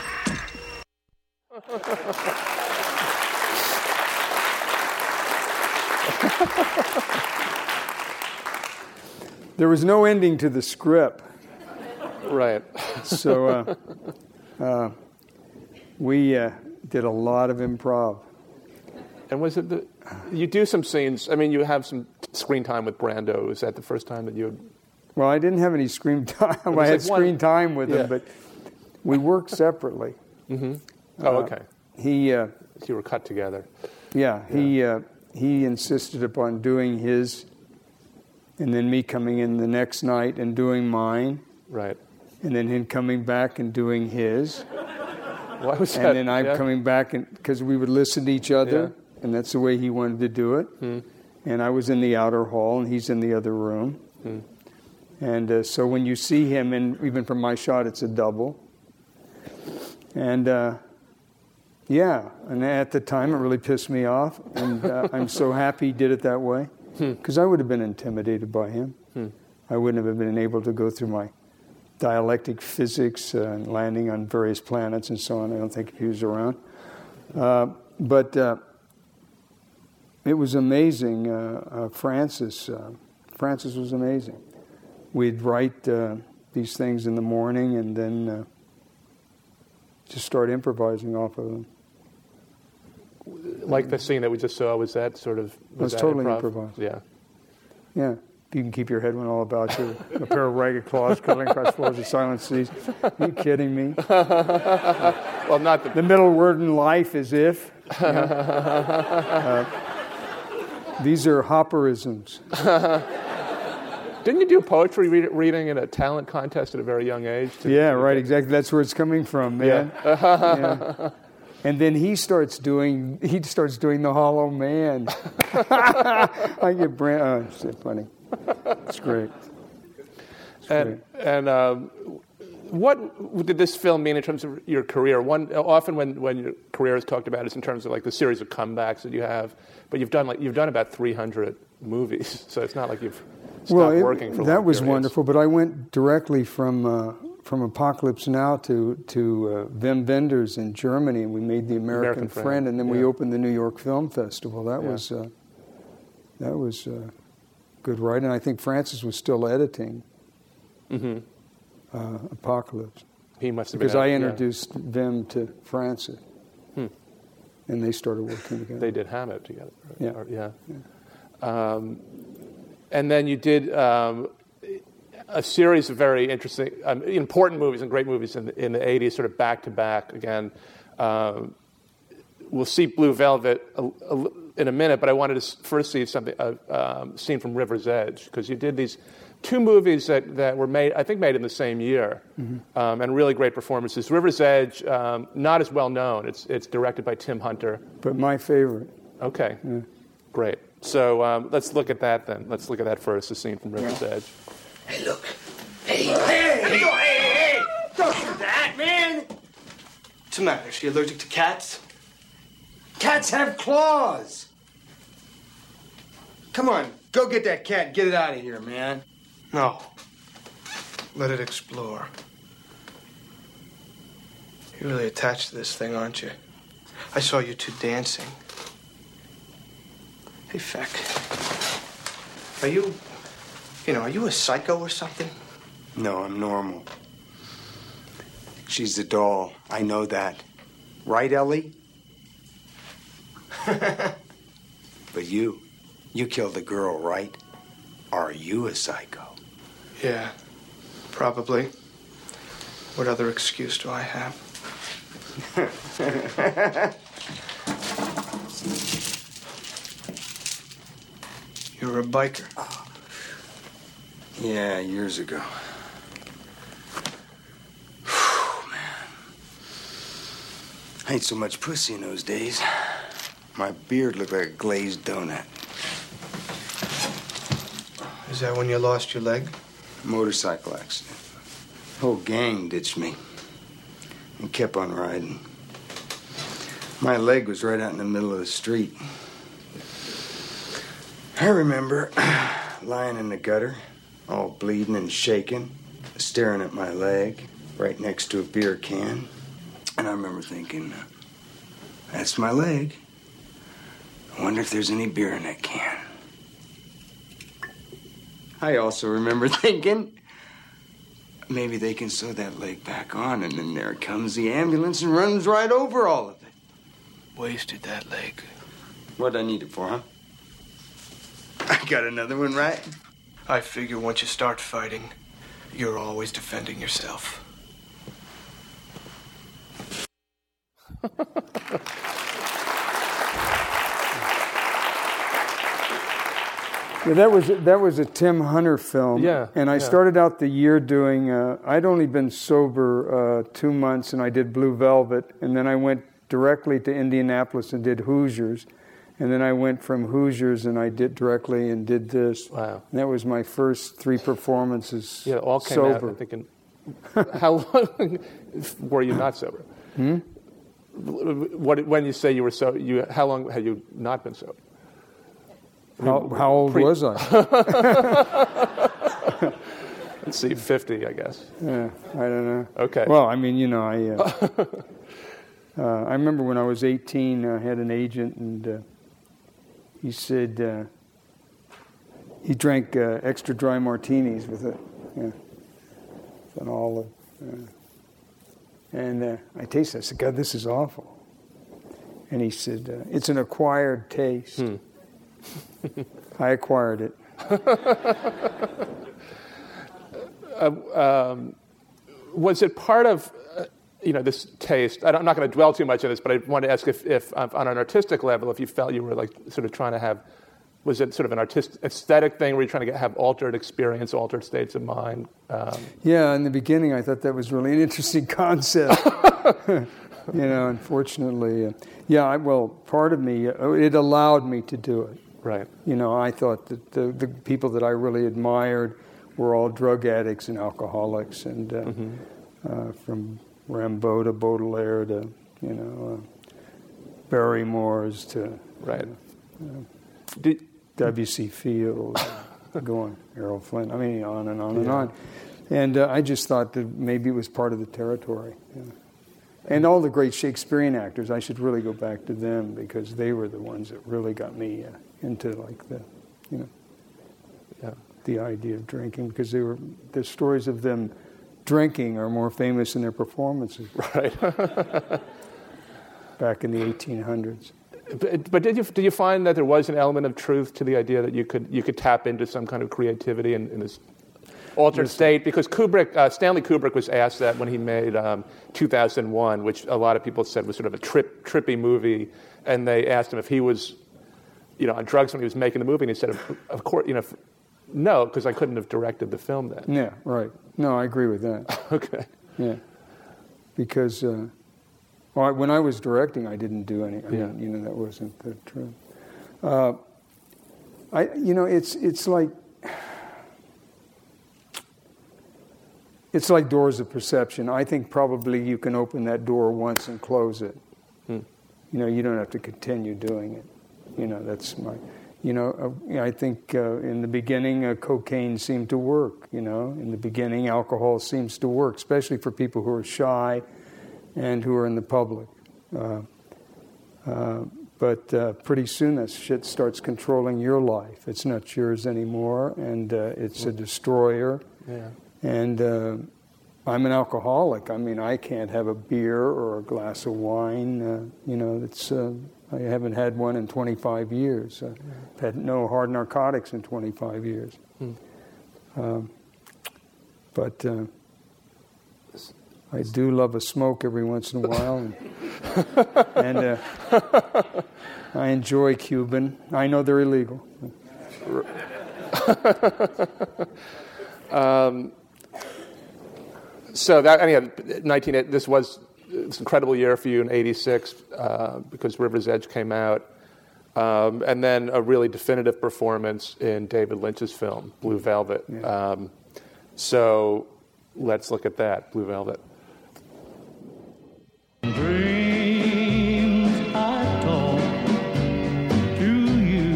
There was no ending to the script. Right. So we did a lot of improv. And was it you do some scenes, I mean, you have some screen time with Brando. Was that the first time that you... Well, I didn't have any screen time. I had screen time with him, but we worked separately. Mm-hmm. Oh, okay. You were cut together. He insisted upon doing his, and then me coming in the next night and doing mine. Right. And then him coming back and doing his. Why was that? And then I'm coming back, because we would listen to each other, and that's the way he wanted to do it. And I was in the outer hall, and he's in the other room. And so when you see him, and even from my shot, it's a double. And and at the time, it really pissed me off. And I'm so happy he did it that way, because I would have been intimidated by him. I wouldn't have been able to go through my dialectic physics and landing on various planets and so on. I don't think he was around. But it was amazing. Francis was amazing. We'd write these things in the morning and then just start improvising off of them. Like the scene that we just saw, was that sort of... Was that totally improvised. Yeah. Yeah. If you can keep your head when all about you. A pair of ragged claws cuddling across floors of silent seas. Are you kidding me? Well, not the middle word in life is if. These are Hopperisms. Didn't you do poetry reading in a talent contest at a very young age? Right, exactly. That's where it's coming from, man. Yeah. And then he starts doing the Hollow Man. I get it's so funny. It's great. What did this film mean in terms of your career? Often when your career is talked about, it's in terms of like the series of comebacks that you have. But you've done about 300 movies, so it's not like you've stopped working for. That was periods. Wonderful. But I went directly from Apocalypse Now to Wim Wenders in Germany, and we made The American Friend, and then we opened the New York Film Festival. That was good writing. And I think Francis was still editing Apocalypse. He must have because I introduced Wim to Francis, and they started working together. They did Hammett together. Yeah. And then you did a series of very interesting, important movies and great movies in the 80s, sort of back to back. Again, we'll see Blue Velvet in a minute, but I wanted to first see a scene from River's Edge, because you did these two movies that were made in the same year, and really great performances. River's Edge, not as well known. It's directed by Tim Hunter. But my favorite. Okay, great. So let's look at that then. Let's look at that first, the scene from River's Edge. Hey, look. Hey! Don't do that, man! What's the matter? Is she allergic to cats? Cats have claws! Come on, go get that cat and get it out of here, man. No. Let it explore. You're really attached to this thing, aren't you? I saw you two dancing. Hey, Feck. Are you a psycho or something? No, I'm normal. She's a doll. I know that. Right, Ellie? But you killed a girl, right? Are you a psycho? Yeah, probably. What other excuse do I have? You were a biker. Oh. Yeah, years ago. Whew, man. I ate so much pussy in those days. My beard looked like a glazed donut. Is that when you lost your leg? Motorcycle accident. The whole gang ditched me and kept on riding. My leg was right out in the middle of the street. I remember lying in the gutter, all bleeding and shaking, staring at my leg right next to a beer can. And I remember thinking, that's my leg. I wonder if there's any beer in that can. I also remember thinking, maybe they can sew that leg back on, and then there comes the ambulance and runs right over all of it. Wasted that leg. What'd I need it for, huh? I got another one, right? I figure once you start fighting, you're always defending yourself. Yeah, that was a Tim Hunter film. Yeah. And I started out the year doing, I'd only been sober 2 months, and I did Blue Velvet, and then I went directly to Indianapolis and did Hoosiers. And then I went from Hoosiers and I did directly and did this. Wow. And that was my first 3 performances Yeah, all came sober. out, I'm thinking, how long were you not sober? When you say you were sober, how long had you not been sober? How old was I? Let's see, 50, I guess. Yeah, I don't know. Okay. Well, I mean, I remember when I was 18, I had an agent, and he said he drank extra dry martinis with it, an olive. And I tasted it. I said, God, this is awful. And he said, it's an acquired taste. I acquired it. Was it part of this taste? I'm not going to dwell too much on this, but I wanted to ask if on an artistic level, if you felt you were like sort of trying to have, was it sort of an aesthetic thing? Were you trying to have altered experience, altered states of mind? Yeah, in the beginning, I thought that was really an interesting concept. Unfortunately, part of me, it allowed me to do it. Right. I thought that the people that I really admired were all drug addicts and alcoholics, and from Rimbaud to Baudelaire to, Barrymore's to W.C. Fields, going Errol Flynn. I mean, on and on and on. And I just thought that maybe it was part of the territory. And all the great Shakespearean actors, I should really go back to them because they were the ones that really got me into like the idea of drinking, because the stories of them drinking are more famous than their performances. Right. Back in the 1800s. But did you find that there was an element of truth to the idea that you could tap into some kind of creativity in this altered state? Because Stanley Kubrick was asked that when he made 2001, which a lot of people said was sort of a trippy movie, and they asked him if he was, on drugs when he was making the movie, and he said, of course, no, because I couldn't have directed the film then. Yeah, right. No, I agree with that. Okay. Yeah, because when I was directing, I didn't do any. I mean, that wasn't the truth. It's like doors of perception. I think probably you can open that door once and close it. You don't have to continue doing it. That's my. I think in the beginning, cocaine seemed to work. In the beginning, alcohol seems to work, especially for people who are shy and who are in the public. But pretty soon that shit starts controlling your life. It's not yours anymore, and it's a destroyer. Yeah. And I'm an alcoholic. I mean, I can't have a beer or a glass of wine. I haven't had one in 25 years. I've had no hard narcotics in 25 years. But I do love a smoke every once in a while. And I enjoy Cuban. I know they're illegal. So that, anyhow, this was an incredible year for you in '86 because River's Edge came out, and then a really definitive performance in David Lynch's film Blue Velvet. Yeah. So let's look at that, Blue Velvet. Dreams I talk to you.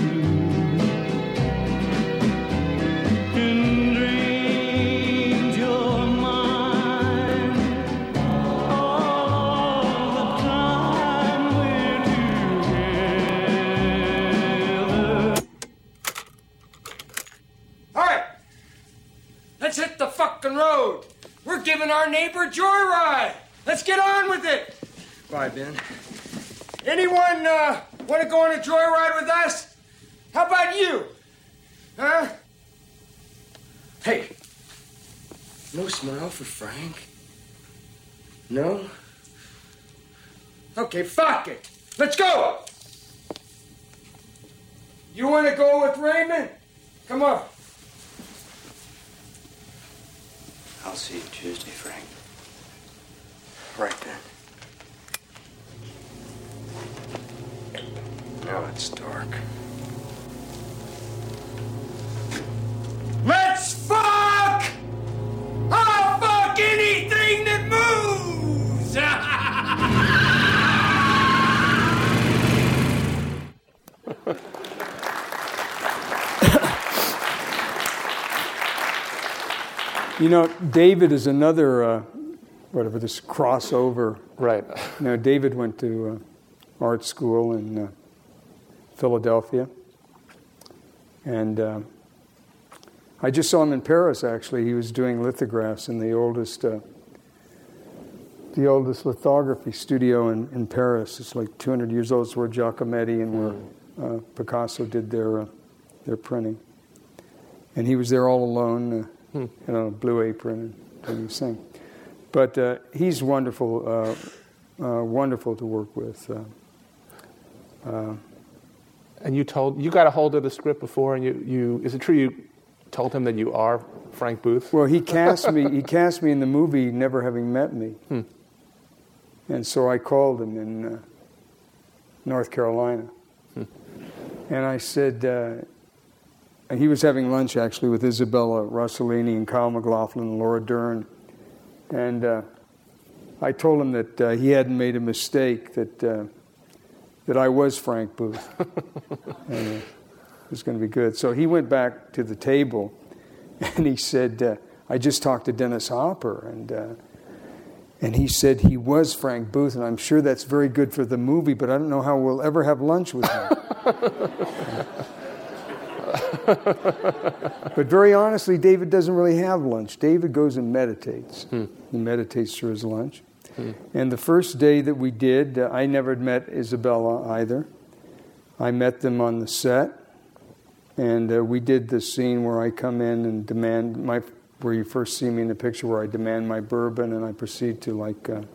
In dreams you're mine. All the time we're together. All right. Let's hit the fucking road. We're giving our neighbor a joyride. Let's get on with it. Bye, Ben. Anyone want to go on a joyride with us? How about you? Huh? Hey, no smile for Frank? No? Okay, fuck it. Let's go. You want to go with Raymond? Come on. I'll see you Tuesday, Frank. Right then. Now it's dark. Let's fuck! I'll fuck anything that moves! You know, David is another, this crossover. Right. You know, David went to art school in Philadelphia. And I just saw him in Paris, actually. He was doing lithographs in the oldest lithography studio in Paris. It's like 200 years old. It's where Giacometti and where Picasso did their printing. And he was there all alone, in a blue apron and doing his thing. But he's wonderful, wonderful to work with. And you got a hold of the script before, and you is it true you told him that you are Frank Booth? Well, he cast me. He cast me in the movie, never having met me. And so I called him in North Carolina, and I said. He was having lunch, actually, with Isabella Rossellini and Kyle MacLachlan and Laura Dern. And I told him that he hadn't made a mistake, that I was Frank Booth. And it was going to be good. So he went back to the table, and he said, I just talked to Dennis Hopper, and he said he was Frank Booth, and I'm sure that's very good for the movie, but I don't know how we'll ever have lunch with him. But very honestly, David doesn't really have lunch. David goes and meditates. He meditates through his lunch. And the first day that we did, I never met Isabella either. I met them on the set. And we did the scene where I come in and demand where you first see me in the picture, where I demand my bourbon and I proceed to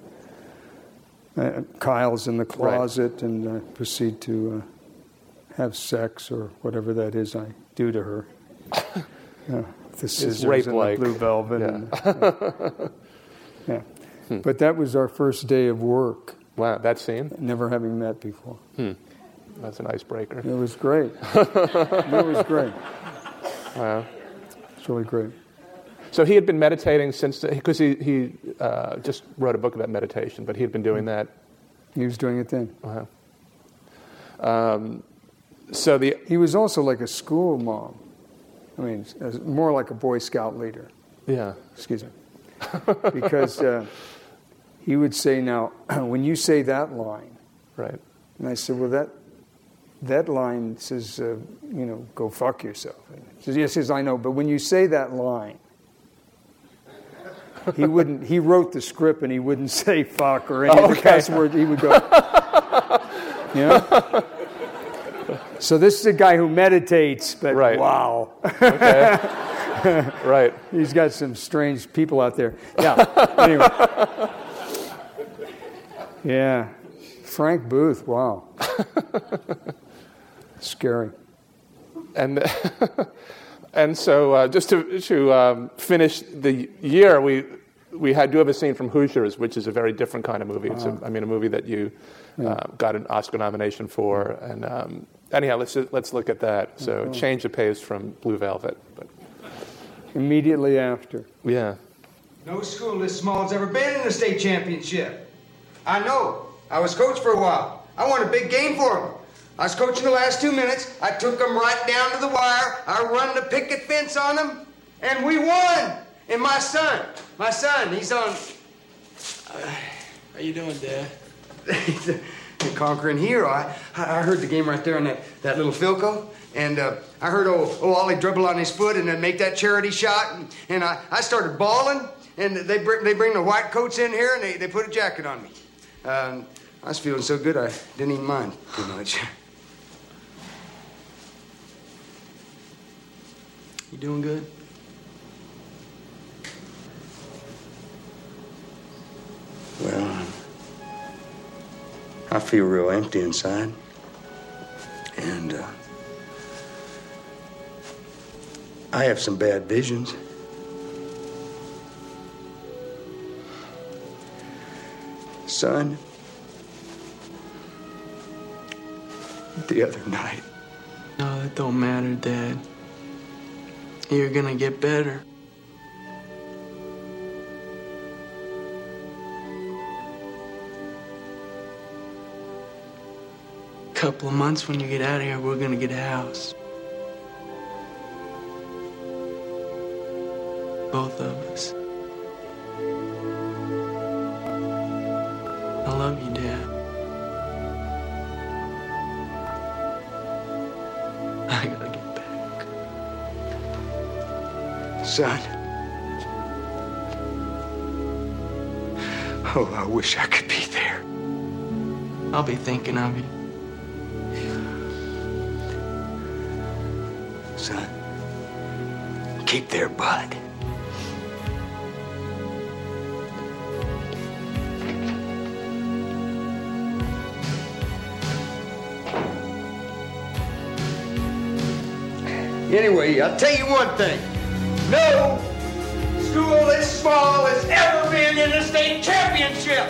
Kyle's in the closet, and proceed to have sex or whatever that is I do to her. The scissors and the blue velvet. Yeah. But that was our first day of work. Wow, that scene? Never having met before. That's an icebreaker. It was great. It was great. Wow. It's really great. So he had been meditating since, because he just wrote a book about meditation, but he had been doing that. He was doing it then. Wow. He was also like a school mom. I mean, more like a Boy Scout leader. Yeah. Excuse me. Because he would say, now, when you say that line. Right. And I said, well, that line says, go fuck yourself. And he says, yes, I know, but when you say that line, he wrote the script and he wouldn't say fuck or any of the cuss words. He would go, So this is a guy who meditates, but wow. Okay. Right. He's got some strange people out there. Yeah. Anyway. Yeah. Frank Booth, wow. Scary. And so just to finish the year, we do have a scene from Hoosiers, which is a very different kind of movie. It's a movie that you got an Oscar nomination for. And anyhow, let's look at that. So change of pace from Blue Velvet. But immediately after. Yeah. No school this small has ever been in a state championship. I know. I was coach for a while. I won a big game for them. I was coaching the last 2 minutes. I took them right down to the wire. I run the picket fence on them, and we won. And my son, he's on... How you doing, Dad? He's a conquering hero. I heard the game right there on that little Philco, and I heard old Ollie dribble on his foot and then make that charity shot, and I started bawling, and they bring the white coats in here, and they put a jacket on me. I was feeling so good I didn't even mind too much. You doing good? Well, I feel real empty inside. And I have some bad visions. Son, the other night. No, that don't matter, Dad. You're gonna get better. Couple of months when you get out of here, we're gonna get a house. Both of us. I love you, Dad. I gotta get back. Son. Oh, I wish I could be there. I'll be thinking of you. Son, keep their bud. Anyway, I'll tell you one thing. No school as small has ever been in a state championship.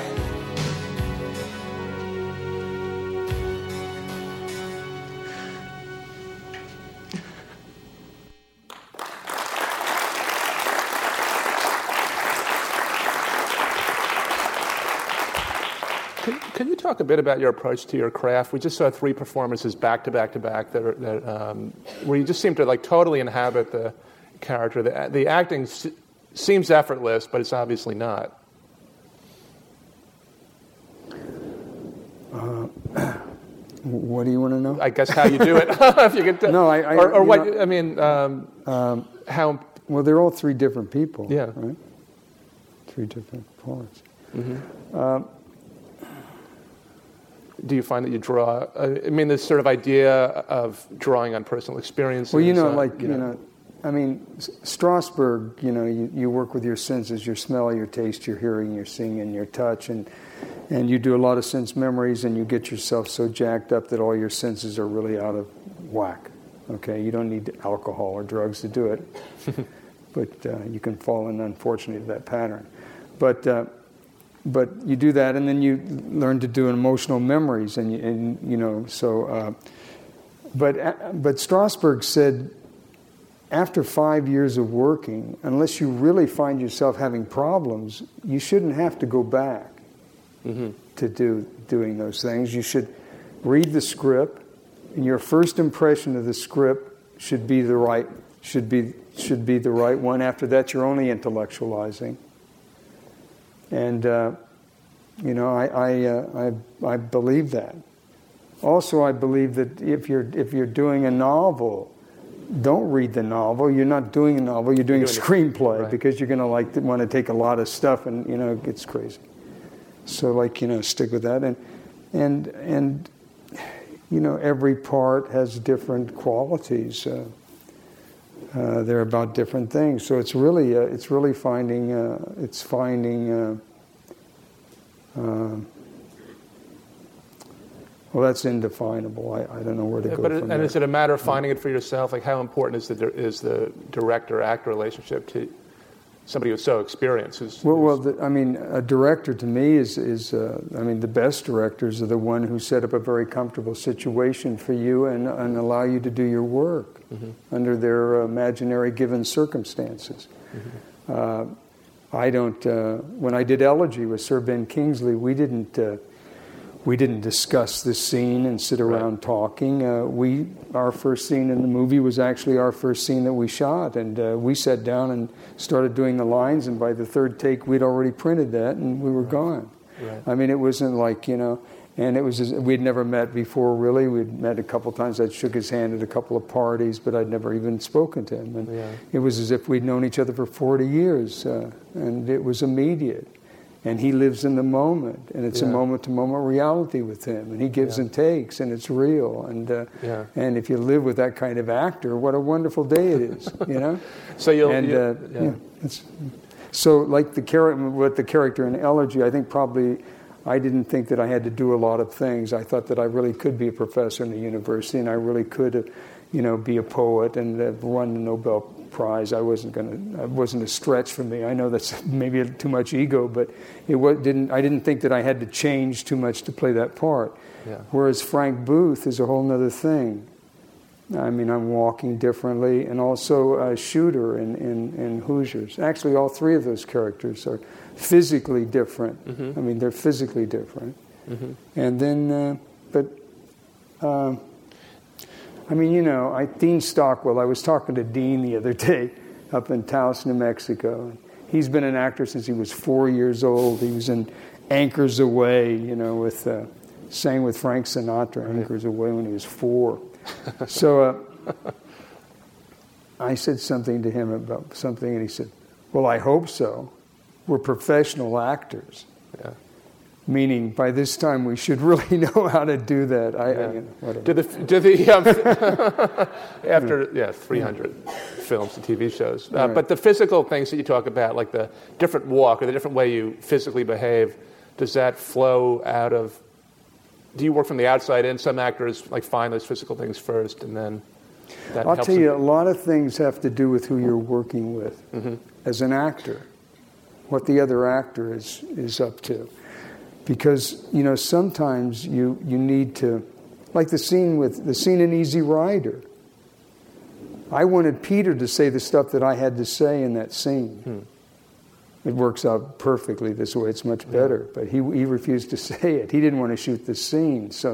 Can you talk a bit about your approach to your craft? We just saw 3 performances back to back to back where you just seem to totally inhabit the character. The acting seems effortless, but it's obviously not. What do you want to know? I guess how you do it. If you could no, how? Well, they're all 3 different people. Yeah. Right? 3 different parts. Mm-hmm. Do you find that you draw? This sort of idea of drawing on personal experiences. Well, Strasberg. You work with your senses: your smell, your taste, your hearing, your seeing, and your touch, and you do a lot of sense memories, and you get yourself so jacked up that all your senses are really out of whack. Okay, you don't need alcohol or drugs to do it, but you can fall in, unfortunately, to that pattern. But you do that, and then you learn to do emotional memories, but Strasberg said, after 5 years of working, unless you really find yourself having problems, you shouldn't have to go back to doing those things. You should read the script, and your first impression of the script should be the right one. After that, you're only intellectualizing. And I believe that. Also, I believe that if you're doing a novel, don't read the novel. You're not doing a novel. You're doing a screenplay, right? Because you're going to want to take a lot of stuff, and it gets crazy. So stick with that, and every part has different qualities. They're about different things. So it's really finding. Well, that's indefinable. I don't know where to go from there. And is it a matter of finding it for yourself? Like, how important is the director-actor relationship to somebody who's so experienced? A director to me is the best directors are the one who set up a very comfortable situation for you and allow you to do your work under their imaginary given circumstances. I don't. When I did Elegy with Sir Ben Kingsley, we didn't discuss this scene and sit around talking. Our first scene in the movie was actually our first scene that we shot, and we sat down and started doing the lines. And by the 3rd take, we'd already printed that, and we were gone. Right. It wasn't like and it was we'd never met before. Really, we'd met a couple times. I'd shook his hand at a couple of parties, but I'd never even spoken to him. And it was as if we'd known each other for 40 years, and it was immediate. And he lives in the moment, and it's a moment-to-moment reality with him. And he gives and takes, and it's real. And and if you live with that kind of actor, what a wonderful day it is, So so like the character in Elegy, I think probably I didn't think that I had to do a lot of things. I thought that I really could be a professor in a university, and I really could, be a poet and run the Nobel prize. It wasn't a stretch for me. I know that's maybe too much ego, but I didn't think that I had to change too much to play that part. Yeah. Whereas Frank Booth is a whole other thing. I mean, I'm walking differently, and also Shooter in Hoosiers. Actually, all three of those characters are physically different. Mm-hmm. I mean, they're physically different. Mm-hmm. And then, I mean, Dean Stockwell, I was talking to Dean the other day up in Taos, New Mexico. He's been an actor since he was 4 years old. He was in Anchors Away, sang with Frank Sinatra, Anchors Away, when he was 4. So I said something to him about something, and he said, well, I hope so. We're professional actors. Yeah. Meaning, by this time, we should really know how to do that. After 300 films and TV shows. Right. But the physical things that you talk about, like the different walk or the different way you physically behave, does that flow out of... Do you work from the outside in? Some actors find those physical things first, and then that helps. I'll tell you, a lot of things have to do with who you're working with as an actor, what the other actor is up to. Because, sometimes you need to, like the scene in Easy Rider. I wanted Peter to say the stuff that I had to say in that scene. It works out perfectly this way. It's much better. But he refused to say it. He didn't want to shoot the scene. So,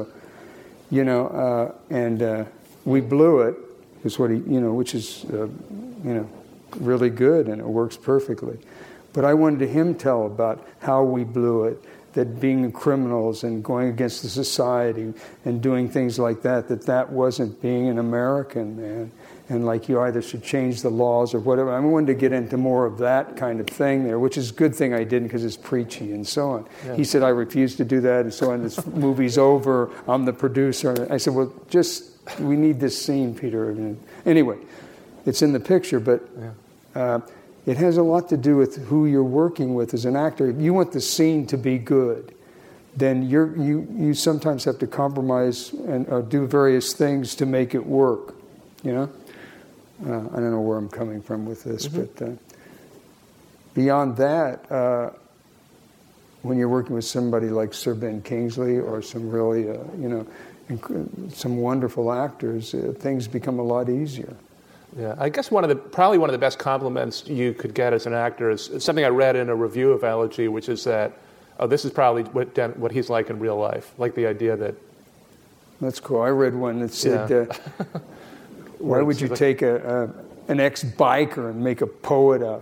and we blew it, is what which is, really good, and it works perfectly. But I wanted him to tell about how we blew it, that being criminals and going against the society and doing things like that wasn't being an American, man. And you either should change the laws or whatever. I wanted to get into more of that kind of thing there, which is a good thing I didn't, because it's preachy and so on. Yeah. He said, I refuse to do that, and so on. This movie's over. I'm the producer. I said, well, we need this scene, Peter. And anyway, it's in the picture, but it has a lot to do with who you're working with as an actor. If you want the scene to be good, then you sometimes have to compromise and do various things to make it work, I don't know where I'm coming from with this, but beyond that, when you're working with somebody like Sir Ben Kingsley or some really, some wonderful actors, things become a lot easier. Yeah, I guess probably one of the best compliments you could get as an actor is something I read in a review of Elegy, which is that, this is probably what he's like in real life, like the idea that... That's cool. I read one that said... Why would you take an ex-biker and make a poet out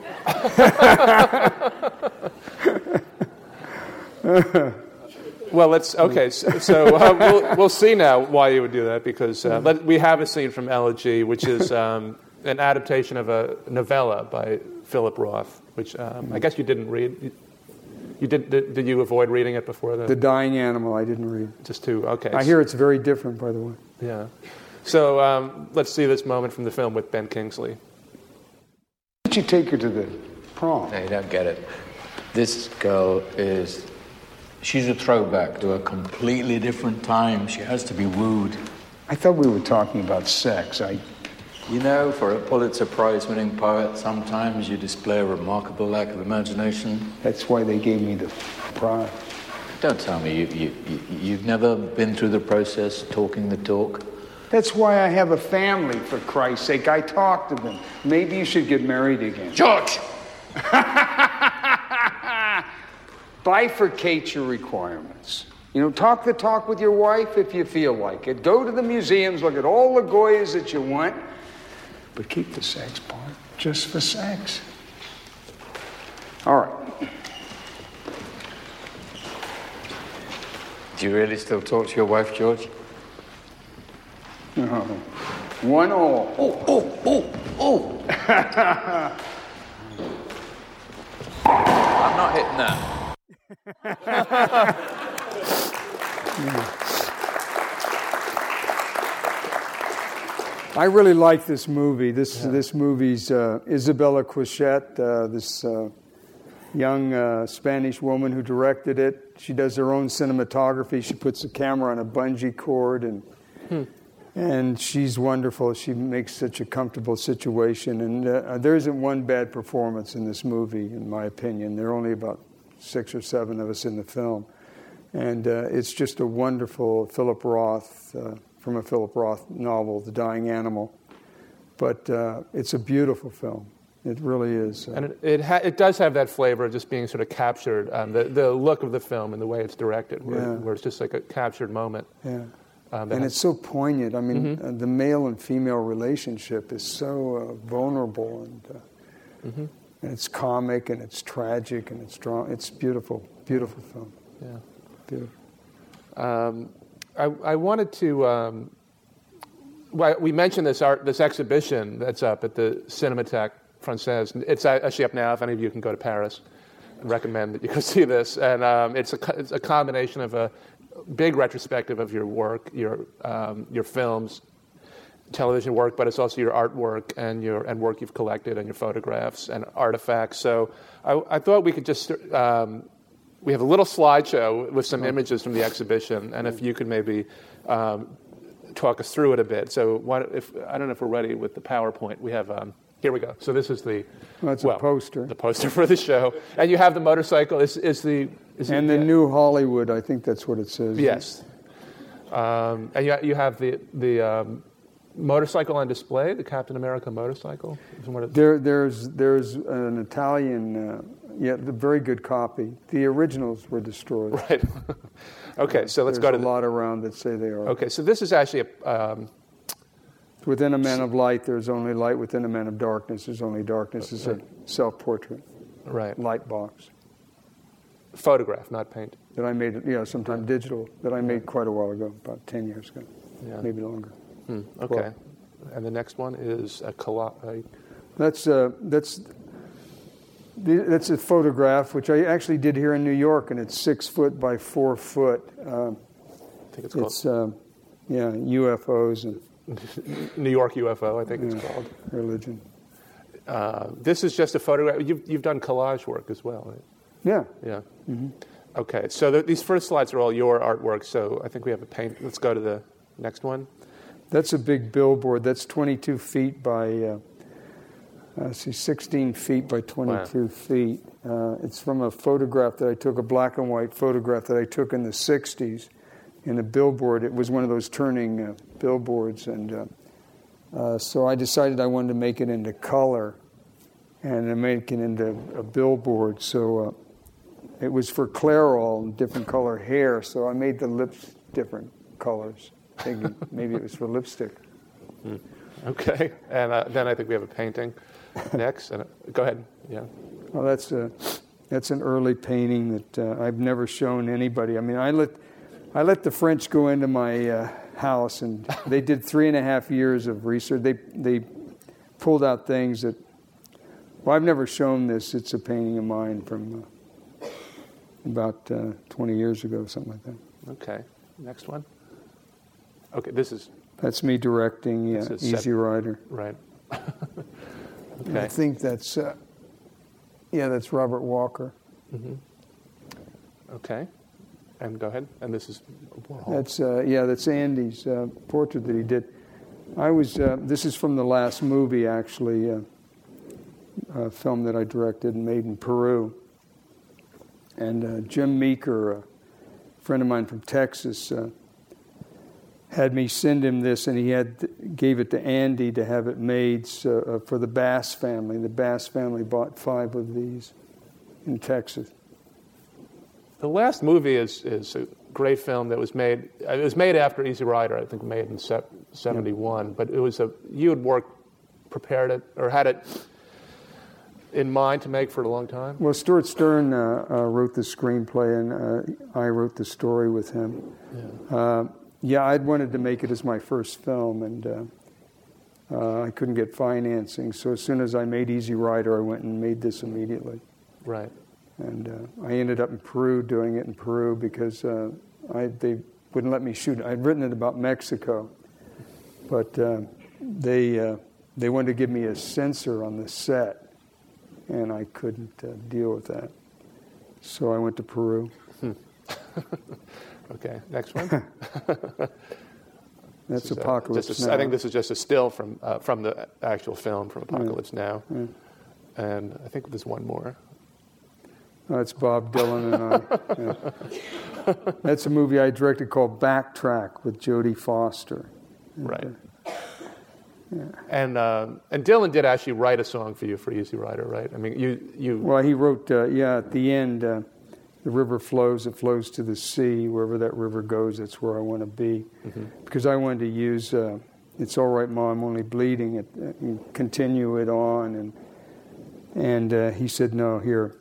of him? Well, we'll see now why you would do that, because we have a scene from Elegy, which is an adaptation of a novella by Philip Roth, which I guess you didn't read. Did you avoid reading it before then? The Dying Animal, I didn't read. Okay. I hear it's very different, by the way. Yeah. So let's see this moment from the film with Ben Kingsley. Why don't you take her to the prom? No, you don't get it. This girl she's a throwback to a completely different time. She has to be wooed. I thought we were talking about sex. For a Pulitzer Prize-winning poet, sometimes you display a remarkable lack of imagination. That's why they gave me the prize. Don't tell me you've never been through the process, talking the talk. That's why I have a family, for Christ's sake. I talk to them. Maybe you should get married again. George! Bifurcate your requirements. Talk the talk with your wife if you feel like it. Go to the museums, look at all the Goyas that you want. But keep the sex part just for sex. All right. Do you really still talk to your wife, George? No. 1-1. Oh. I'm not hitting that. I really like this movie. This movie's Isabella Quichet, this young Spanish woman who directed it. She does her own cinematography. She puts the camera on a bungee cord, and And she's wonderful. She makes such a comfortable situation. And there isn't one bad performance in this movie, in my opinion. There are only about 6 or 7 of us in the film. And it's just a wonderful Philip Roth, from a Philip Roth novel, The Dying Animal. But it's a beautiful film. It really is. And it does have that flavor of just being sort of captured, the look of the film and the way it's directed, where it's just like a captured moment. Yeah. And it's so poignant. I mean, the male and female relationship is so vulnerable, and it's comic, and it's tragic, and it's drama. It's beautiful, beautiful film. Yeah. Beautiful. I wanted to... we mentioned this exhibition that's up at the Cinémathèque Française. It's actually up now. If any of you can go to Paris, I recommend that you go see this. And it's a combination of a big retrospective of your work, your films, television work, but it's also your artwork and work you've collected and your photographs and artifacts. So I thought we could just we have a little slideshow with some images from the exhibition, and if you could maybe talk us through it a bit. So I don't know if we're ready with the PowerPoint. We have here we go. So this is the a poster. The poster for the show, and you have the motorcycle. The New Hollywood. I think that's what it says. Yes. And you have the motorcycle on display, the Captain America motorcycle. There's an Italian. The very good copy. The originals were destroyed. Right. Okay, so let's go to a lot around that say they are. Okay, so this is actually within a man of light, there's only light. Within a man of darkness, there's only darkness. It's a self-portrait. Right. Light box. Photograph, not paint. That I made, sometime digital. That I made quite a while ago, about 10 years ago, maybe longer. Okay. And the next one is a collage. That's a photograph, which I actually did here in New York, and it's 6 foot by 4 foot. I think it's called. UFOs and New York UFO. I think it's called. Religion. This is just a photograph. You've done collage work as well, right? Yeah. Yeah. Mm-hmm. Okay. So these first slides are all your artwork. So I think we have a paint. Let's go to the next one. That's a big billboard. That's 22 feet by. 16 feet by 22 feet. It's from a photograph that I took, a black and white photograph that I took in the 60s in a billboard. It was one of those turning billboards. And so I decided I wanted to make it into color and make it into a billboard. So it was for Clairol and different color hair. So I made the lips different colors, thinking maybe it was for lipstick. Okay. And then I think we have a painting. Next, go ahead. Yeah. Well, that's an early painting that I've never shown anybody. I mean, I let the French go into my house, and they did 3.5 years of research. They pulled out things that. Well, I've never shown this. It's a painting of mine from about 20 years ago, something like that. Okay. Next one. Okay, That's me directing. Yeah, Easy Rider. Right. Okay. I think that's Robert Walker. Mm-hmm. Okay, and go ahead. And this is Warhol. That's Andy's portrait that he did. This is from the last movie, actually, a film that I directed and made in Peru. And Jim Meeker, a friend of mine from Texas, had me send him this, and he gave it to Andy to have it made for the Bass family. The Bass family bought 5 of these in Texas. The last movie is a great film that was made. It was made after Easy Rider, I think, made in 71. But it was you had prepared it, or had it in mind to make for a long time. Well, Stuart Stern wrote the screenplay, and I wrote the story with him. Yeah. I'd wanted to make it as my first film, and I couldn't get financing. So as soon as I made Easy Rider, I went and made this immediately. Right. And I ended up in Peru, doing it in Peru, because they wouldn't let me shoot it. I'd written it about Mexico, but they wanted to give me a censor on the set, and I couldn't deal with that. So I went to Peru. Okay, next one. That's Apocalypse Now. I think this is just a still from the actual film, from Apocalypse Now. Yeah. And I think there's one more. Oh, it's Bob Dylan and I. Yeah. That's a movie I directed called Backtrack with Jodie Foster. Right. Yeah. And Dylan did actually write a song for you for Easy Rider, right? I mean, you. Well, he wrote, at the end, the river flows, it flows to the sea. Wherever that river goes, that's where I want to be. Mm-hmm. Because I wanted to use, It's All Right, Ma, I'm Only Bleeding, and continue it on. And he said, no, here,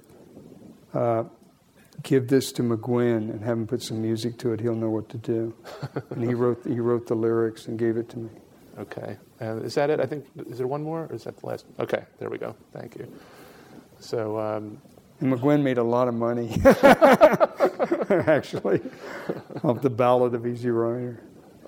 give this to McGuinn and have him put some music to it. He'll know what to do. And he wrote the lyrics and gave it to me. Okay. Is that it? I think, is there one more, or is that the last? Okay, there we go. Thank you. So... and McGuinn made a lot of money, actually, off the Ballad of Easy Rider.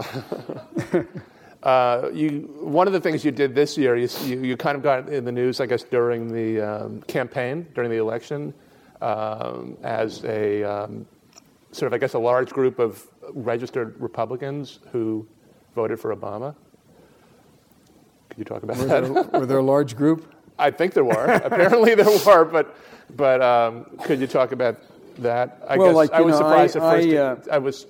One of the things you did this year, you kind of got in the news, I guess, during the campaign, during the election, as a sort of, I guess, a large group of registered Republicans who voted for Obama. Could you talk about that? Were there a large group? I think there were. Apparently there were, but could you talk about that? I was surprised at first. I was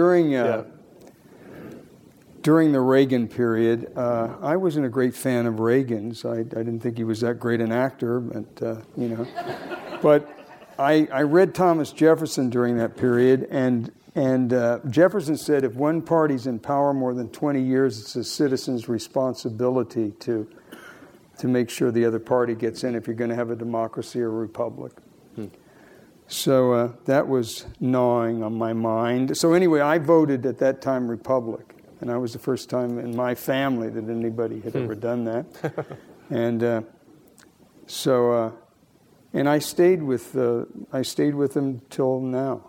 during the Reagan period. I wasn't a great fan of Reagan's. I didn't think he was that great an actor, but But I read Thomas Jefferson during that period, and Jefferson said, if one party's in power more than 20 years, it's a citizen's responsibility to make sure the other party gets in if you're going to have a democracy or a republic. So that was gnawing on my mind. So anyway, I voted at that time Republic, and that was the first time in my family that anybody had ever done that. And and I stayed with them till now.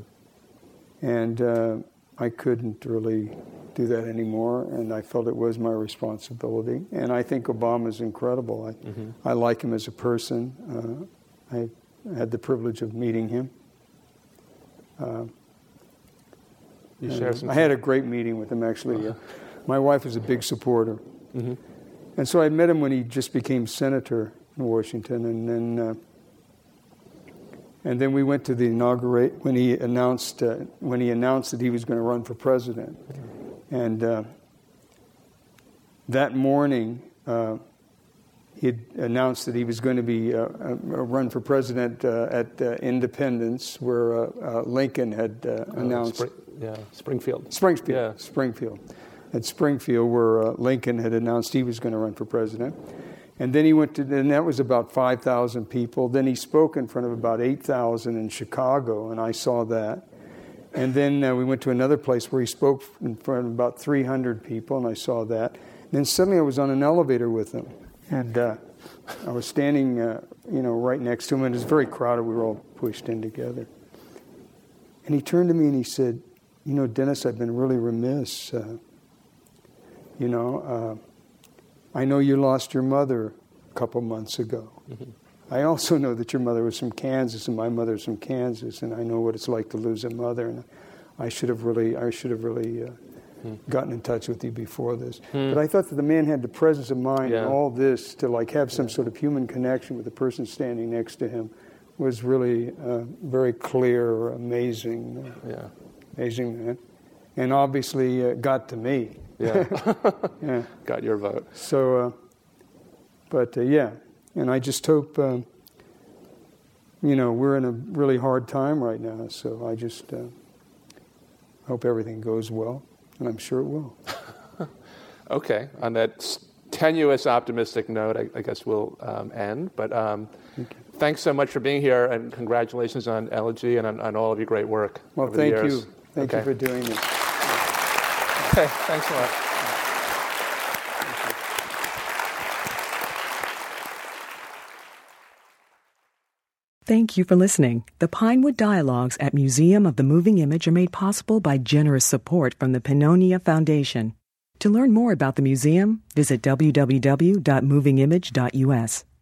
And I couldn't really do that anymore, and I felt it was my responsibility. And I think Obama's incredible. I like him as a person. I had the privilege of meeting him. I had a great meeting with him, actually. My wife was a big supporter. And so I met him when he just became senator in Washington, and then we went to the when he announced that he was going to run for president. And that morning, he announced that he was going to be run for president at Independence, where Lincoln had announced. Springfield. Springfield. At Springfield, where Lincoln had announced he was going to run for president. And then he went and that was about 5,000 people. Then he spoke in front of about 8,000 in Chicago, and I saw that. And then we went to another place where he spoke in front of about 300 people, and I saw that. And then suddenly I was on an elevator with him, and I was standing, right next to him, and it was very crowded. We were all pushed in together. And he turned to me and he said, Dennis, I've been really remiss. I know you lost your mother a couple months ago. I also know that your mother was from Kansas and my mother's from Kansas, and I know what it's like to lose a mother. And I should have really gotten in touch with you before this. But I thought that the man had the presence of mind and all this to have some sort of human connection with the person standing next to him was really very clear, amazing man, and obviously got to me. Got your vote. So, and I just hope, we're in a really hard time right now, so I just hope everything goes well, and I'm sure it will. Okay, on that tenuous, optimistic note, I guess we'll end, but thanks so much for being here, and congratulations on Elegy and on all of your great work over the years. Thank you for doing this. Okay, thanks a lot. Thank you for listening. The Pinewood Dialogues at Museum of the Moving Image are made possible by generous support from the Pannonia Foundation. To learn more about the museum, visit www.movingimage.us.